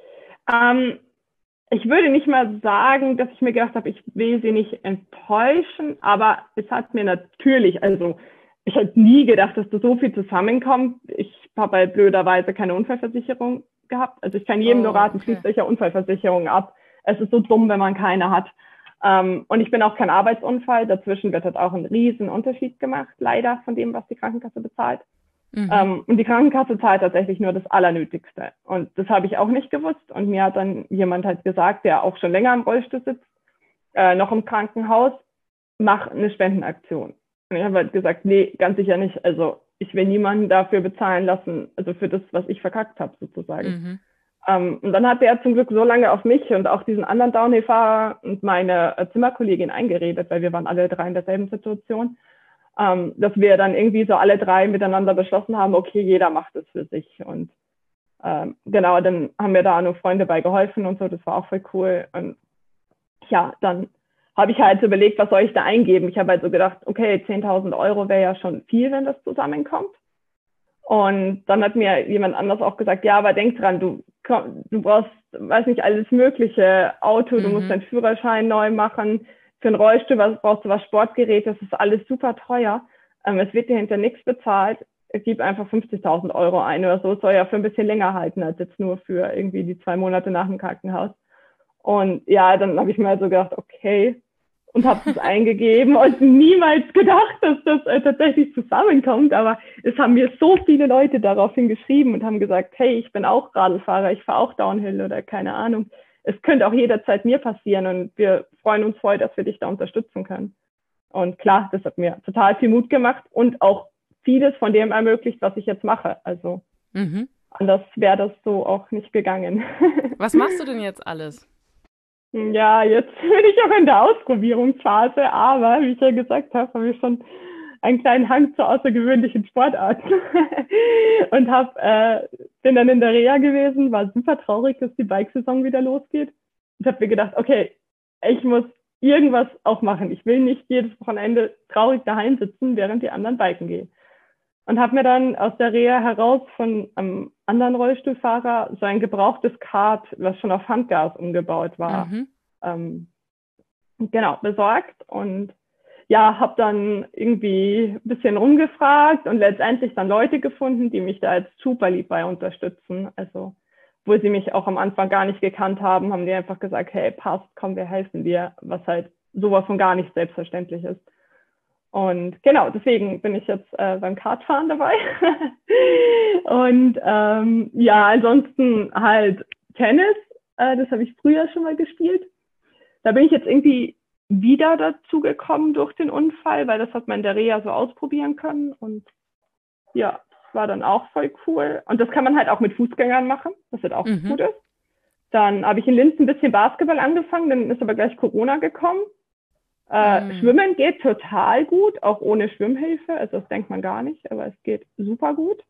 Ich würde nicht mal sagen, dass ich mir gedacht habe, ich will sie nicht enttäuschen, aber es hat mir natürlich, also ich hätte nie gedacht, dass da so viel zusammenkommt. Ich habe halt blöderweise keine Unfallversicherung gehabt. Also ich kann jedem nur raten, schließt euch ja Unfallversicherung ab. Es ist so dumm, wenn man keine hat. Und ich bin auch kein Arbeitsunfall. Dazwischen wird halt auch ein riesen Unterschied gemacht, leider, von dem, was die Krankenkasse bezahlt. Und die Krankenkasse zahlt tatsächlich nur das Allernötigste. Und das habe ich auch nicht gewusst. Und mir hat dann jemand halt gesagt, der auch schon länger im Rollstuhl sitzt, noch im Krankenhaus, mach eine Spendenaktion. Und ich habe halt gesagt, nee, ganz sicher nicht. Also ich will niemanden dafür bezahlen lassen, also für das, was ich verkackt habe sozusagen. Und dann hat er zum Glück so lange auf mich und auch diesen anderen Downhill-Fahrer und meine Zimmerkollegin eingeredet, weil wir waren alle drei in derselben Situation, dass wir dann irgendwie so alle drei miteinander beschlossen haben, okay, jeder macht es für sich. Und genau, dann haben mir da noch Freunde bei geholfen und so, das war auch voll cool. Und ja, dann habe ich halt überlegt, was soll ich da eingeben? Ich habe halt so gedacht, okay, 10.000 Euro wäre ja schon viel, wenn das zusammenkommt. Und dann hat mir jemand anders auch gesagt, ja, aber denk dran, du brauchst, weiß nicht, alles mögliche, Auto, du musst deinen Führerschein neu machen, für einen Rollstuhl brauchst du was Sportgerät, das ist alles super teuer. Es wird dir hinter nichts bezahlt. Gib einfach 50.000 Euro ein oder so. Es soll ja für ein bisschen länger halten, als jetzt nur für irgendwie die 2 Monate nach dem Krankenhaus. Und ja, dann habe ich mir halt so gedacht, okay, und habe es eingegeben und niemals gedacht, dass das tatsächlich zusammenkommt. Aber es haben mir so viele Leute daraufhin geschrieben und haben gesagt, hey, ich bin auch Radlfahrer, ich fahre auch Downhill oder keine Ahnung. Es könnte auch jederzeit mir passieren und wir freuen uns voll, dass wir dich da unterstützen können. Und klar, das hat mir total viel Mut gemacht und auch vieles von dem ermöglicht, was ich jetzt mache. Also anders wäre das so auch nicht gegangen. Was machst du denn jetzt alles? Ja, jetzt bin ich auch in der Ausprobierungsphase, aber wie ich ja gesagt habe ich schon einen kleinen Hang zu außergewöhnlichen Sportarten und bin dann in der Reha gewesen, war super traurig, dass die Bikesaison wieder losgeht. Ich habe mir gedacht, okay, ich muss irgendwas auch machen. Ich will nicht jedes Wochenende traurig daheim sitzen, während die anderen biken gehen. Und habe mir dann aus der Reha heraus von einem anderen Rollstuhlfahrer so ein gebrauchtes Kart, was schon auf Handgas umgebaut war, genau, besorgt. Und ja, habe dann irgendwie ein bisschen rumgefragt und letztendlich dann Leute gefunden, die mich da jetzt super lieb bei unterstützen. Also, wo sie mich auch am Anfang gar nicht gekannt haben, haben die einfach gesagt, hey, passt, komm, wir helfen dir, was halt sowas von gar nicht selbstverständlich ist. Und genau, deswegen bin ich jetzt beim Kartfahren dabei. Und ja, ansonsten halt Tennis, das habe ich früher schon mal gespielt. Da bin ich jetzt irgendwie wieder dazu gekommen durch den Unfall, weil das hat man in der Reha so ausprobieren können. Und ja, das war dann auch voll cool. Und das kann man halt auch mit Fußgängern machen, was halt auch gut ist. Dann habe ich in Linz ein bisschen Basketball angefangen, dann ist aber gleich Corona gekommen. Schwimmen geht total gut, auch ohne Schwimmhilfe. Also das denkt man gar nicht, aber es geht super gut.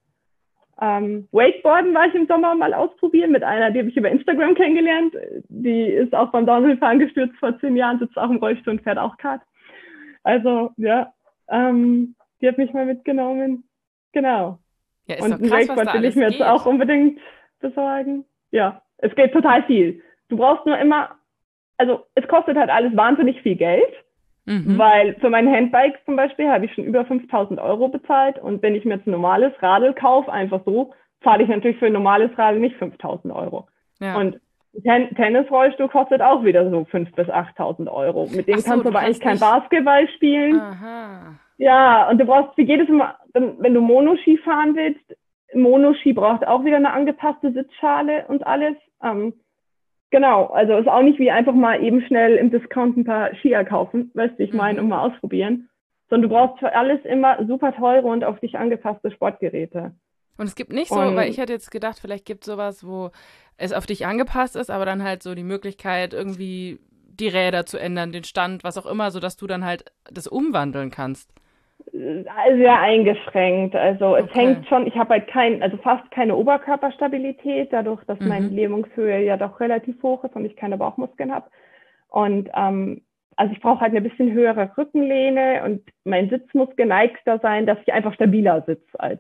Wakeboarden war ich im Sommer mal ausprobieren mit einer, die habe ich über Instagram kennengelernt. Die ist auch beim Downhillfahren gestürzt vor 10 Jahren, sitzt auch im Rollstuhl und fährt auch Kart. Also ja, die hat mich mal mitgenommen. Genau. Ja, ist Und doch ein krass, was Wakeboard da will ich alles mir jetzt geht. auch unbedingt besorgen. Ja, es geht total viel. Du brauchst nur immer, also es kostet halt alles wahnsinnig viel Geld, weil für mein Handbike zum Beispiel habe ich schon über 5.000 Euro bezahlt und wenn ich mir jetzt ein normales Radl kaufe, einfach so, zahle ich natürlich für ein normales Radl nicht 5.000 Euro. Ja. Und Tennisrollstuhl kostet auch wieder so 5.000 bis 8.000 Euro. Mit dem Ach so, kannst du du aber eigentlich kannst kein nicht. Basketball spielen. Aha. Ja, und du brauchst für jedes Mal, wenn du Monoski fahren willst, Monoski braucht auch wieder eine angepasste Sitzschale und alles. Genau, also ist auch nicht wie einfach mal eben schnell im Discount ein paar Skier kaufen, weißt du, ich meine, und mal ausprobieren. Sondern du brauchst für alles immer super teure und auf dich angepasste Sportgeräte. Und es gibt nicht so, weil ich Und hätte jetzt gedacht, vielleicht gibt es sowas, wo es auf dich angepasst ist, aber dann halt so die Möglichkeit, irgendwie die Räder zu ändern, den Stand, was auch immer, sodass du dann halt das umwandeln kannst. sehr eingeschränkt. Also es Okay. hängt schon, ich habe halt also fast keine Oberkörperstabilität, dadurch, dass meine Lähmungshöhe ja doch relativ hoch ist und ich keine Bauchmuskeln habe. Und also ich brauche halt eine bisschen höhere Rückenlehne und mein Sitz muss geneigter sein, dass ich einfach stabiler sitze als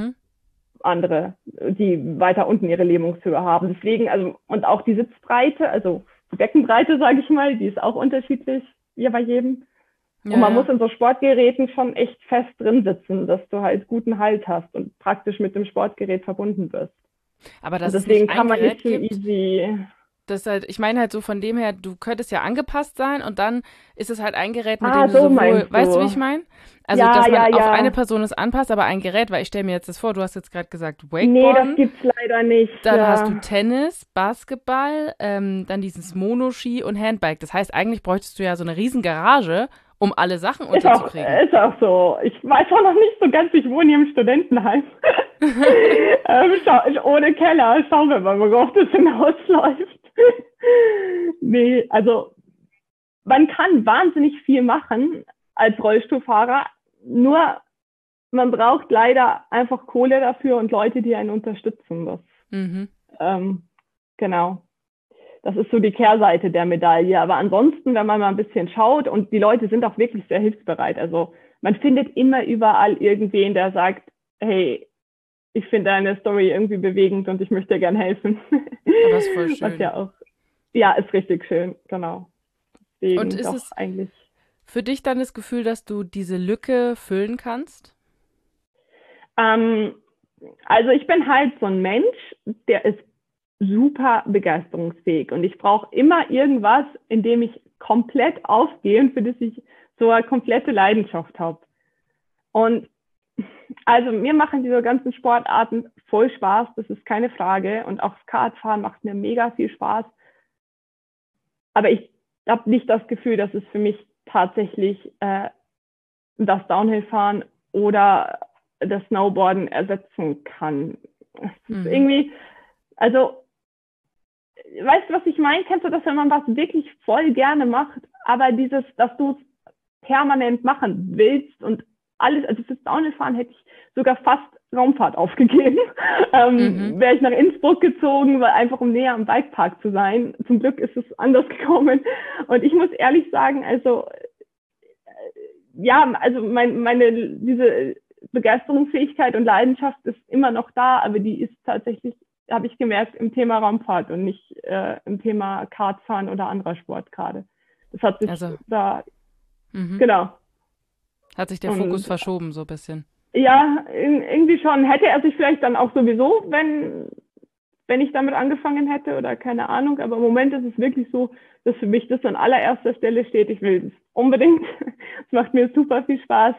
andere, die weiter unten ihre Lähmungshöhe haben. Deswegen, also, und auch die Sitzbreite, also die Beckenbreite, sage ich mal, die ist auch unterschiedlich, wie bei jedem. Ja, Und man ja. muss in so Sportgeräten schon echt fest drin sitzen, dass du halt guten Halt hast und praktisch mit dem Sportgerät verbunden wirst. Aber Und dass es nicht deswegen kann ein man nicht Gerät so gibt, easy. das halt, ich meine halt so von dem her, du könntest ja angepasst sein und dann ist es halt ein Gerät, mit dem du So sowohl, meinst weißt du, wie du. ich meine? Also, Ja, dass man ja, auf eine ja. Person es anpasst, aber ein Gerät, weil ich stelle mir jetzt das vor, du hast jetzt gerade gesagt Nee, das Wakeboarden, gibt's leider nicht. dann hast du Ja. Tennis, Basketball, dann dieses Monoski und Handbike. Das heißt, eigentlich bräuchtest du ja so eine riesen Garage, um alle Sachen unterzukriegen. Ist auch so. Ich weiß auch noch nicht so ganz, ich wohne hier im Studentenheim. Ohne Keller. Schauen wir mal, worauf das hinausläuft. Nee, also man kann wahnsinnig viel machen als Rollstuhlfahrer, nur man braucht leider einfach Kohle dafür und Leute, die einen unterstützen. Das, genau. Das ist so die Kehrseite der Medaille. Aber ansonsten, wenn man mal ein bisschen schaut, und die Leute sind auch wirklich sehr hilfsbereit. Also man findet immer überall irgendwen, der sagt, hey, ich finde deine Story irgendwie bewegend und ich möchte dir gern helfen. Aber ist voll Was schön. ja auch, ja, ist richtig schön, genau. Deswegen Und ist doch es eigentlich. für dich dann das Gefühl, dass du diese Lücke füllen kannst? Also ich bin halt so ein Mensch, der ist super begeisterungsfähig und ich brauche immer irgendwas, in dem ich komplett aufgehe und für das ich so eine komplette Leidenschaft habe. Und also mir machen diese ganzen Sportarten voll Spaß, das ist keine Frage. Und auch das Kartfahren macht mir mega viel Spaß. Aber ich habe nicht das Gefühl, dass es für mich tatsächlich das Downhillfahren oder das Snowboarden ersetzen kann. Es ist irgendwie, also, weißt du, was ich meine? Kennst du das, wenn man was wirklich voll gerne macht, aber dieses, dass du es permanent machen willst und alles, also fürs Downhillfahren hätte ich sogar fast Raumfahrt aufgegeben. Wäre ich nach Innsbruck gezogen, weil einfach um näher am Bikepark zu sein. Zum Glück ist es anders gekommen. Und ich muss ehrlich sagen, also ja, also diese Begeisterungsfähigkeit und Leidenschaft ist immer noch da, aber die ist tatsächlich, habe ich gemerkt, im Thema Raumfahrt und nicht im Thema Kartfahren oder anderer Sport gerade. Das hat sich genau. Hat sich der Fokus verschoben so ein bisschen. Ja, irgendwie schon. Hätte er sich vielleicht dann auch sowieso, wenn ich damit angefangen hätte oder keine Ahnung. Aber im Moment ist es wirklich so, dass für mich das an allererster Stelle steht. Ich will das unbedingt. Es macht mir super viel Spaß.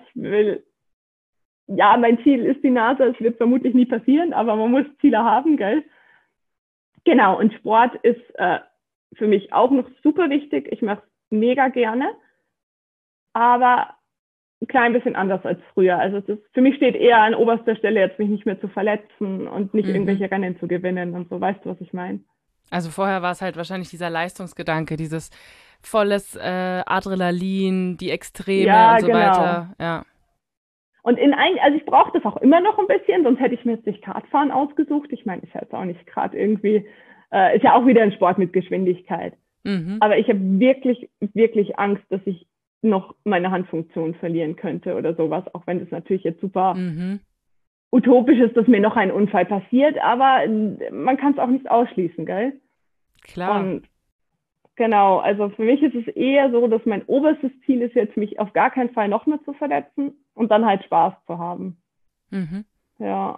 Ja, mein Ziel ist die NASA. Es wird vermutlich nie passieren, aber man muss Ziele haben, gell? Genau, und Sport ist für mich auch noch super wichtig. Ich mache es mega gerne, aber ein klein bisschen anders als früher. Also für mich steht eher an oberster Stelle, jetzt mich nicht mehr zu verletzen und nicht irgendwelche Rennen zu gewinnen und so. Weißt du, was ich meine? Also vorher war es halt wahrscheinlich dieser Leistungsgedanke, dieses volles Adrenalin, die Extreme und Ja, so genau. weiter. Ja. Und also ich brauche das auch immer noch ein bisschen, sonst hätte ich mir jetzt nicht Kartfahren ausgesucht. Ich meine, ist ja jetzt auch nicht gerade irgendwie, ist ja auch wieder ein Sport mit Geschwindigkeit. Mhm. Aber ich habe wirklich, wirklich Angst, dass ich noch meine Handfunktion verlieren könnte oder sowas, auch wenn das natürlich jetzt super Mhm. utopisch ist, dass mir noch ein Unfall passiert, aber man kann es auch nicht ausschließen, gell? Klar. Und genau, also für mich ist es eher so, dass mein oberstes Ziel ist jetzt, mich auf gar keinen Fall noch mehr zu verletzen und dann halt Spaß zu haben. Mhm. Ja.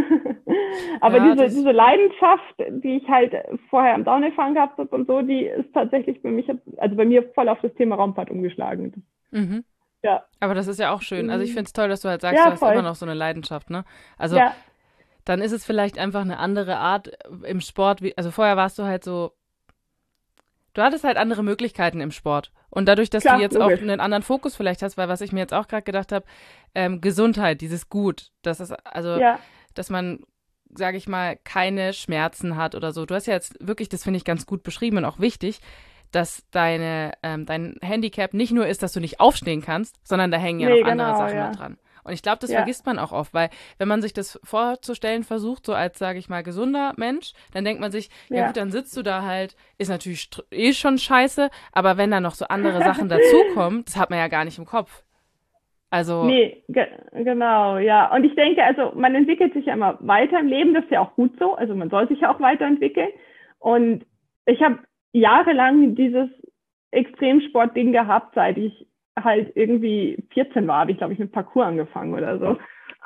Aber Ja, diese Leidenschaft, die ich halt vorher am Downhill-Fahren gehabt habe und so, die ist tatsächlich also bei mir voll auf das Thema Raumfahrt umgeschlagen. mhm. Ja. Aber das ist ja auch schön. Also ich finde es toll, dass du halt sagst, du Ja, hast immer voll. noch so eine Leidenschaft, ne? Also Ja, dann ist es vielleicht einfach eine andere Art im Sport. Also vorher warst du halt so, du hattest halt andere Möglichkeiten im Sport. Und dadurch, dass du klar, jetzt auch logisch. einen anderen Fokus vielleicht hast, weil was ich mir jetzt auch gerade gedacht habe, Gesundheit, dieses Gut, das ist also, Ja, dass man, sage ich mal, keine Schmerzen hat oder so. Du hast ja jetzt wirklich, das finde ich ganz gut beschrieben und auch wichtig, dass dein Handicap nicht nur ist, dass du nicht aufstehen kannst, sondern da hängen ja noch nee, andere genau, Sachen mit ja. dran. Und ich glaube, das Ja, vergisst man auch oft, weil wenn man sich das vorzustellen versucht, so als, sage ich mal, gesunder Mensch, dann denkt man sich, ja gut, ja. dann sitzt du da halt, ist natürlich eh schon scheiße, aber wenn da noch so andere Sachen dazukommen, das hat man ja gar nicht im Kopf. Also, Nee, genau, ja. Und ich denke, also man entwickelt sich ja immer weiter im Leben, das ist ja auch gut so. Also man soll sich ja auch weiterentwickeln. Und ich habe jahrelang dieses Extremsportding gehabt, seit ich halt irgendwie 14 war, habe ich, glaube ich, mit Parkour angefangen oder so.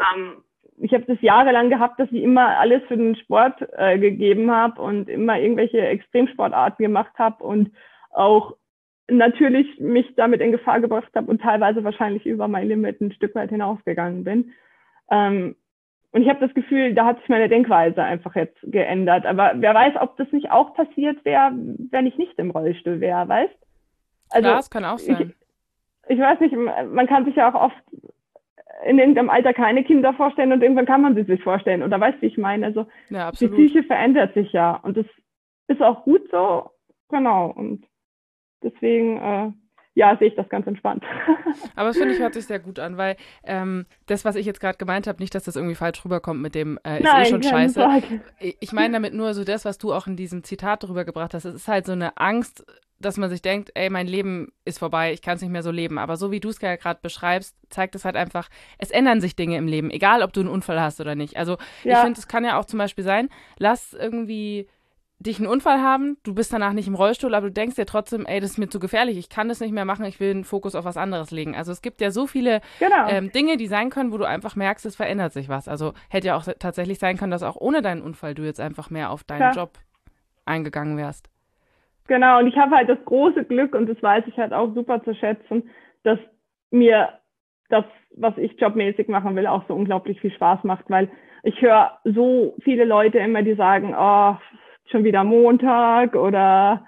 Ich habe das jahrelang gehabt, dass ich immer alles für den Sport gegeben habe und immer irgendwelche Extremsportarten gemacht habe und auch natürlich mich damit in Gefahr gebracht habe und teilweise wahrscheinlich über mein Limit ein Stück weit hinausgegangen bin. Und ich habe das Gefühl, da hat sich meine Denkweise einfach jetzt geändert. Aber wer weiß, ob das nicht auch passiert wäre, wenn ich nicht im Rollstuhl wäre, weißt? klar, Also es kann auch sein. ich weiß nicht, man kann sich ja auch oft in irgendeinem Alter keine Kinder vorstellen und irgendwann kann man sie sich vorstellen. Oder weißt du, wie ich meine? Also Ja, die absolut. Psyche verändert sich ja und das ist auch gut so. Genau. Und deswegen, ja, sehe ich das ganz entspannt. Aber das finde ich hört sich sehr gut an, weil das, was ich jetzt gerade gemeint habe, nicht, dass das irgendwie falsch rüberkommt mit dem, ist eh Nein, schon keine scheiße. Sorge. Ich meine damit nur so das, was du auch in diesem Zitat drüber gebracht hast. Es ist halt so eine Angst, dass man sich denkt, ey, mein Leben ist vorbei, ich kann es nicht mehr so leben. Aber so wie du es ja gerade beschreibst, zeigt es halt einfach, es ändern sich Dinge im Leben, egal ob du einen Unfall hast oder nicht. Also ich Ja, finde, es kann ja auch zum Beispiel sein, lass irgendwie dich einen Unfall haben, du bist danach nicht im Rollstuhl, aber du denkst dir trotzdem, ey, das ist mir zu gefährlich, ich kann das nicht mehr machen, ich will den Fokus auf was anderes legen. Also es gibt ja so viele genau. Dinge, die sein können, wo du einfach merkst, es verändert sich was. Also hätte ja auch tatsächlich sein können, dass auch ohne deinen Unfall du jetzt einfach mehr auf deinen Klar. Job eingegangen wärst. Genau. Und ich habe halt das große Glück, und das weiß ich halt auch super zu schätzen, dass mir das, was ich jobmäßig machen will, auch so unglaublich viel Spaß macht, weil ich höre so viele Leute immer, die sagen, oh, schon wieder Montag oder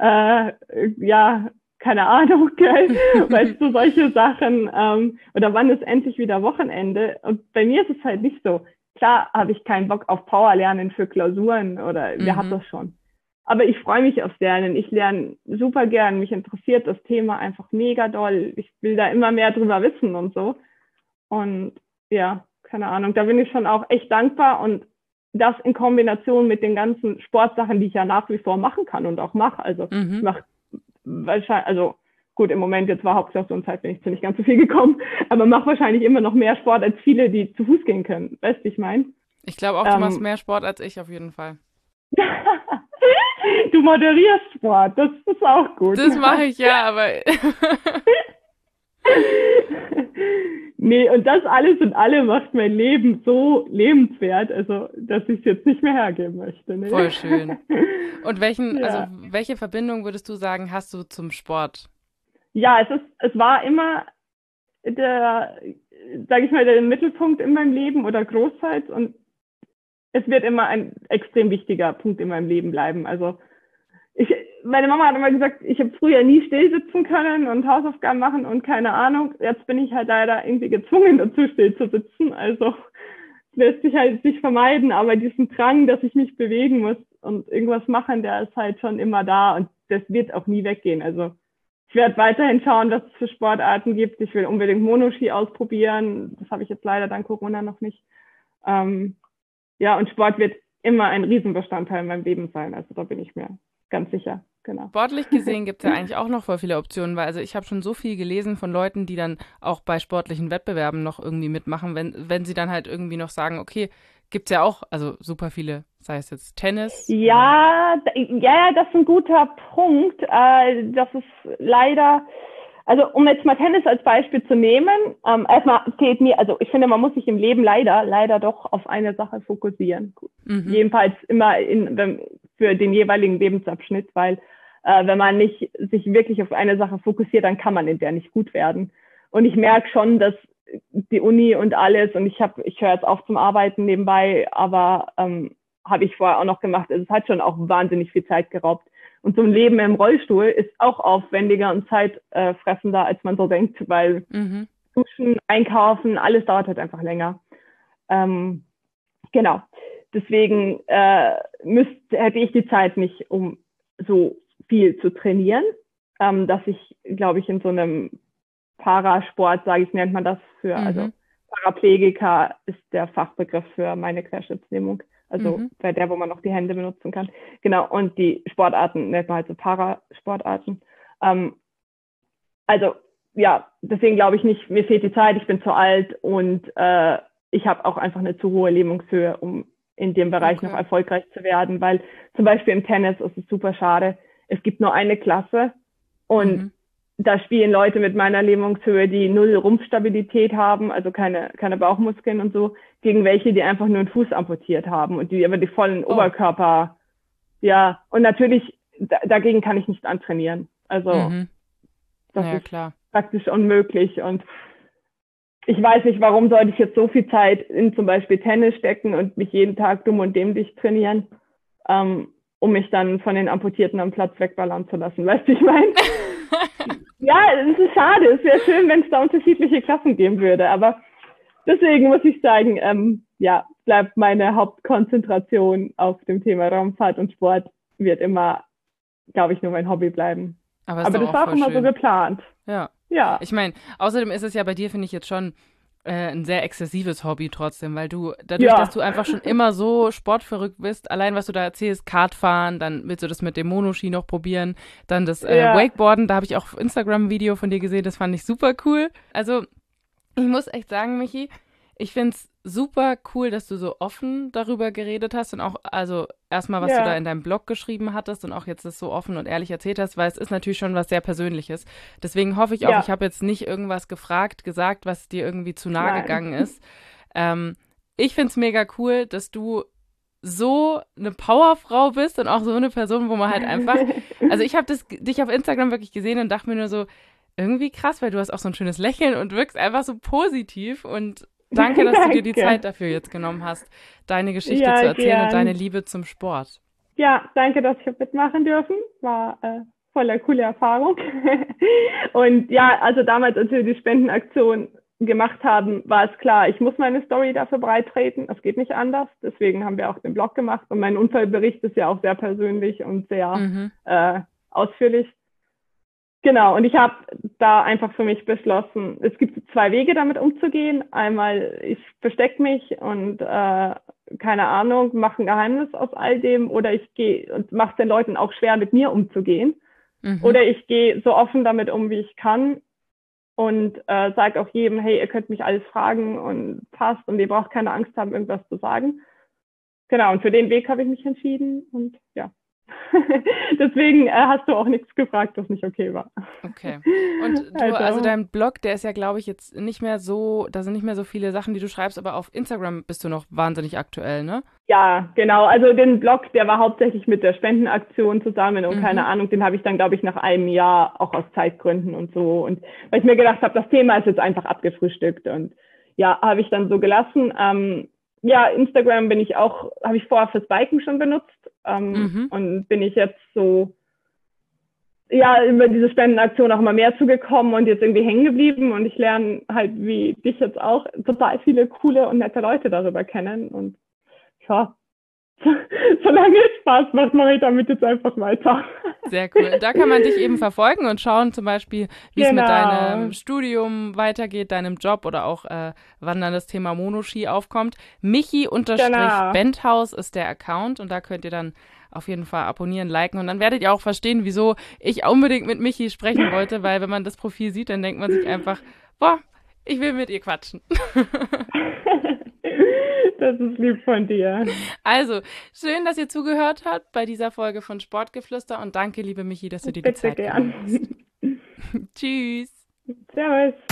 ja, keine Ahnung, gell? Weißt du, solche Sachen. Oder wann ist endlich wieder Wochenende? Und bei mir ist es halt nicht so. Klar habe ich keinen Bock auf Powerlernen für Klausuren oder wer hat Mhm. das schon? Aber ich freue mich aufs Lernen. Ich lerne super gern. Mich interessiert das Thema einfach mega doll. Ich will da immer mehr drüber wissen und so. Und ja, keine Ahnung, da bin ich schon auch echt dankbar. Und das in Kombination mit den ganzen Sportsachen, die ich ja nach wie vor machen kann und auch mache. Also ich Mhm. mache wahrscheinlich, also gut, im Moment jetzt war Hauptsache so eine Zeit, bin ich zu nicht ganz so viel gekommen, aber mache wahrscheinlich immer noch mehr Sport als viele, die zu Fuß gehen können. Weißt du, ich meine? Ich glaube auch, du machst Ähm, mehr Sport als ich auf jeden Fall. du moderierst Sport, das ist auch gut. Das mache ich ja, aber Nee, und das alles und alle macht mein Leben so lebenswert, also dass ich es jetzt nicht mehr hergeben möchte. Ne? voll schön. Und also Ja. welche Verbindung würdest du sagen, hast du zum Sport? ja, es war immer der, sage ich mal, der Mittelpunkt in meinem Leben oder großteils und es wird immer ein extrem wichtiger Punkt in meinem Leben bleiben. Also meine Mama hat immer gesagt, ich habe früher nie still sitzen können und Hausaufgaben machen und keine Ahnung. Jetzt bin ich halt leider irgendwie gezwungen dazu, still zu sitzen. Also lässt sich halt nicht vermeiden, aber diesen Drang, dass ich mich bewegen muss und irgendwas machen, der ist halt schon immer da und das wird auch nie weggehen. Also ich werde weiterhin schauen, was es für Sportarten gibt. Ich will unbedingt Monoski ausprobieren. Das habe ich jetzt leider dank Corona noch nicht. Ja, und Sport wird immer ein Riesenbestandteil in meinem Leben sein. Also da bin ich mir ganz sicher. Genau. Sportlich gesehen gibt es ja eigentlich auch noch voll viele Optionen, weil also ich habe schon so viel gelesen von Leuten, die dann auch bei sportlichen Wettbewerben noch irgendwie mitmachen, wenn sie dann halt irgendwie noch sagen, okay, gibt's ja auch, also super viele, sei es jetzt Tennis. Ja, das ist ein guter Punkt. Das ist leider, also um jetzt mal Tennis als Beispiel zu nehmen, erstmal fehlt mir, also ich finde, man muss sich im Leben leider doch auf eine Sache fokussieren. Jedenfalls immer für den jeweiligen Lebensabschnitt, weil wenn man nicht sich wirklich auf eine Sache fokussiert, dann kann man in der nicht gut werden. Und ich merke schon, dass die Uni und alles, und ich höre jetzt auf zum Arbeiten nebenbei, aber habe ich vorher auch noch gemacht. Es hat schon auch wahnsinnig viel Zeit geraubt. Und so ein Leben im Rollstuhl ist auch aufwendiger und zeitfressender, als man so denkt, weil Duschen, Einkaufen, alles dauert halt einfach länger. Genau. Deswegen hätte ich die Zeit nicht, um so viel zu trainieren, dass ich, glaube ich, in so einem Parasport, nennt man das also Paraplegiker ist der Fachbegriff für meine Querschnittslähmung, also bei der, wo man noch die Hände benutzen kann. Genau, und die Sportarten nennt man halt so Parasportarten. Also ja, deswegen glaube ich nicht, mir fehlt die Zeit, ich bin zu alt und ich habe auch einfach eine zu hohe Lähmungshöhe, um in dem Bereich noch erfolgreich zu werden, weil zum Beispiel im Tennis ist es super schade, es gibt nur eine Klasse und da spielen Leute mit meiner Lähmungshöhe, die null Rumpfstabilität haben, also keine Bauchmuskeln und so, gegen welche, die einfach nur einen Fuß amputiert haben und die aber die vollen Oberkörper, ja, und natürlich, dagegen kann ich nicht antrainieren. Also das ist praktisch unmöglich und ich weiß nicht, warum sollte ich jetzt so viel Zeit in zum Beispiel Tennis stecken und mich jeden Tag dumm und dämlich trainieren, um mich dann von den Amputierten am Platz wegballern zu lassen. Weißt du, ich meine? Ja, es ist schade. Es wäre schön, wenn es da unterschiedliche Klassen geben würde. Aber deswegen muss ich sagen, bleibt meine Hauptkonzentration auf dem Thema Raumfahrt und Sport wird immer, glaube ich, nur mein Hobby bleiben. Aber das war auch immer so geplant. Ja. Ich meine, außerdem ist es ja bei dir, finde ich, jetzt schon ein sehr exzessives Hobby trotzdem, weil du, dadurch, dass du einfach schon immer so sportverrückt bist, allein was du da erzählst, Kartfahren, dann willst du das mit dem Monoski noch probieren, dann das Wakeboarden, da habe ich auch auf Instagram ein Video von dir gesehen, das fand ich super cool. Also ich muss echt sagen, Michi, ich finde es super cool, dass du so offen darüber geredet hast und auch, also erstmal, was du da in deinem Blog geschrieben hattest und auch jetzt das so offen und ehrlich erzählt hast, weil es ist natürlich schon was sehr Persönliches. Deswegen hoffe ich auch, ich habe jetzt nicht irgendwas gesagt, was dir irgendwie zu nahe gegangen ist. Ich finde es mega cool, dass du so eine Powerfrau bist und auch so eine Person, wo man halt einfach, also ich habe dich auf Instagram wirklich gesehen und dachte mir nur so, irgendwie krass, weil du hast auch so ein schönes Lächeln und wirkst einfach so positiv und danke, dass du dir die Zeit dafür jetzt genommen hast, deine Geschichte zu erzählen und deine Liebe zum Sport. Ja, danke, dass ich mitmachen dürfen. War voll eine coole Erfahrung. Und ja, also damals, als wir die Spendenaktion gemacht haben, war es klar, ich muss meine Story dafür breitreten. Es geht nicht anders. Deswegen haben wir auch den Blog gemacht. Und mein Unfallbericht ist ja auch sehr persönlich und sehr ausführlich. Genau, und ich habe da einfach für mich beschlossen, es gibt 2 Wege, damit umzugehen. Einmal, ich verstecke mich und keine Ahnung, mache ein Geheimnis aus all dem, oder ich gehe und mache es den Leuten auch schwer, mit mir umzugehen. Oder ich gehe so offen damit um, wie ich kann und sage auch jedem, hey, ihr könnt mich alles fragen und passt und ihr braucht keine Angst haben, irgendwas zu sagen. Genau, und für den Weg habe ich mich entschieden und ja. Deswegen hast du auch nichts gefragt, was nicht okay war. Okay. Und du, also dein Blog, der ist ja, glaube ich, jetzt nicht mehr so, da sind nicht mehr so viele Sachen, die du schreibst, aber auf Instagram bist du noch wahnsinnig aktuell, ne? Ja, genau. Also den Blog, der war hauptsächlich mit der Spendenaktion zusammen und keine Mhm. Ahnung, den habe ich dann, glaube ich, nach einem Jahr auch aus Zeitgründen und so. Und weil ich mir gedacht habe, das Thema ist jetzt einfach abgefrühstückt und ja, habe ich dann so gelassen. Ja, Instagram habe ich vorher fürs Biken schon benutzt Mhm. und bin ich jetzt so, ja, über diese Spendenaktion auch immer mehr zugekommen und jetzt irgendwie hängen geblieben und ich lerne halt, wie dich jetzt auch, total viele coole und nette Leute darüber kennen und ja, solange es Spaß macht, mache ich damit jetzt einfach weiter. Sehr cool. Und da kann man dich eben verfolgen und schauen, zum Beispiel, wie es mit deinem Genau, Studium weitergeht, deinem Job oder auch, wann dann das Thema Monoski aufkommt. genau. Michi-Benthaus ist der Account und da könnt ihr dann auf jeden Fall abonnieren, liken und dann werdet ihr auch verstehen, wieso ich unbedingt mit Michi sprechen wollte, weil wenn man das Profil sieht, dann denkt man sich einfach, boah, ich will mit ihr quatschen. Das ist lieb von dir. Also, schön, dass ihr zugehört habt bei dieser Folge von Sportgeflüster und danke, liebe Michi, dass du dir die Bitte Zeit genommen gern. hast. Tschüss. Servus.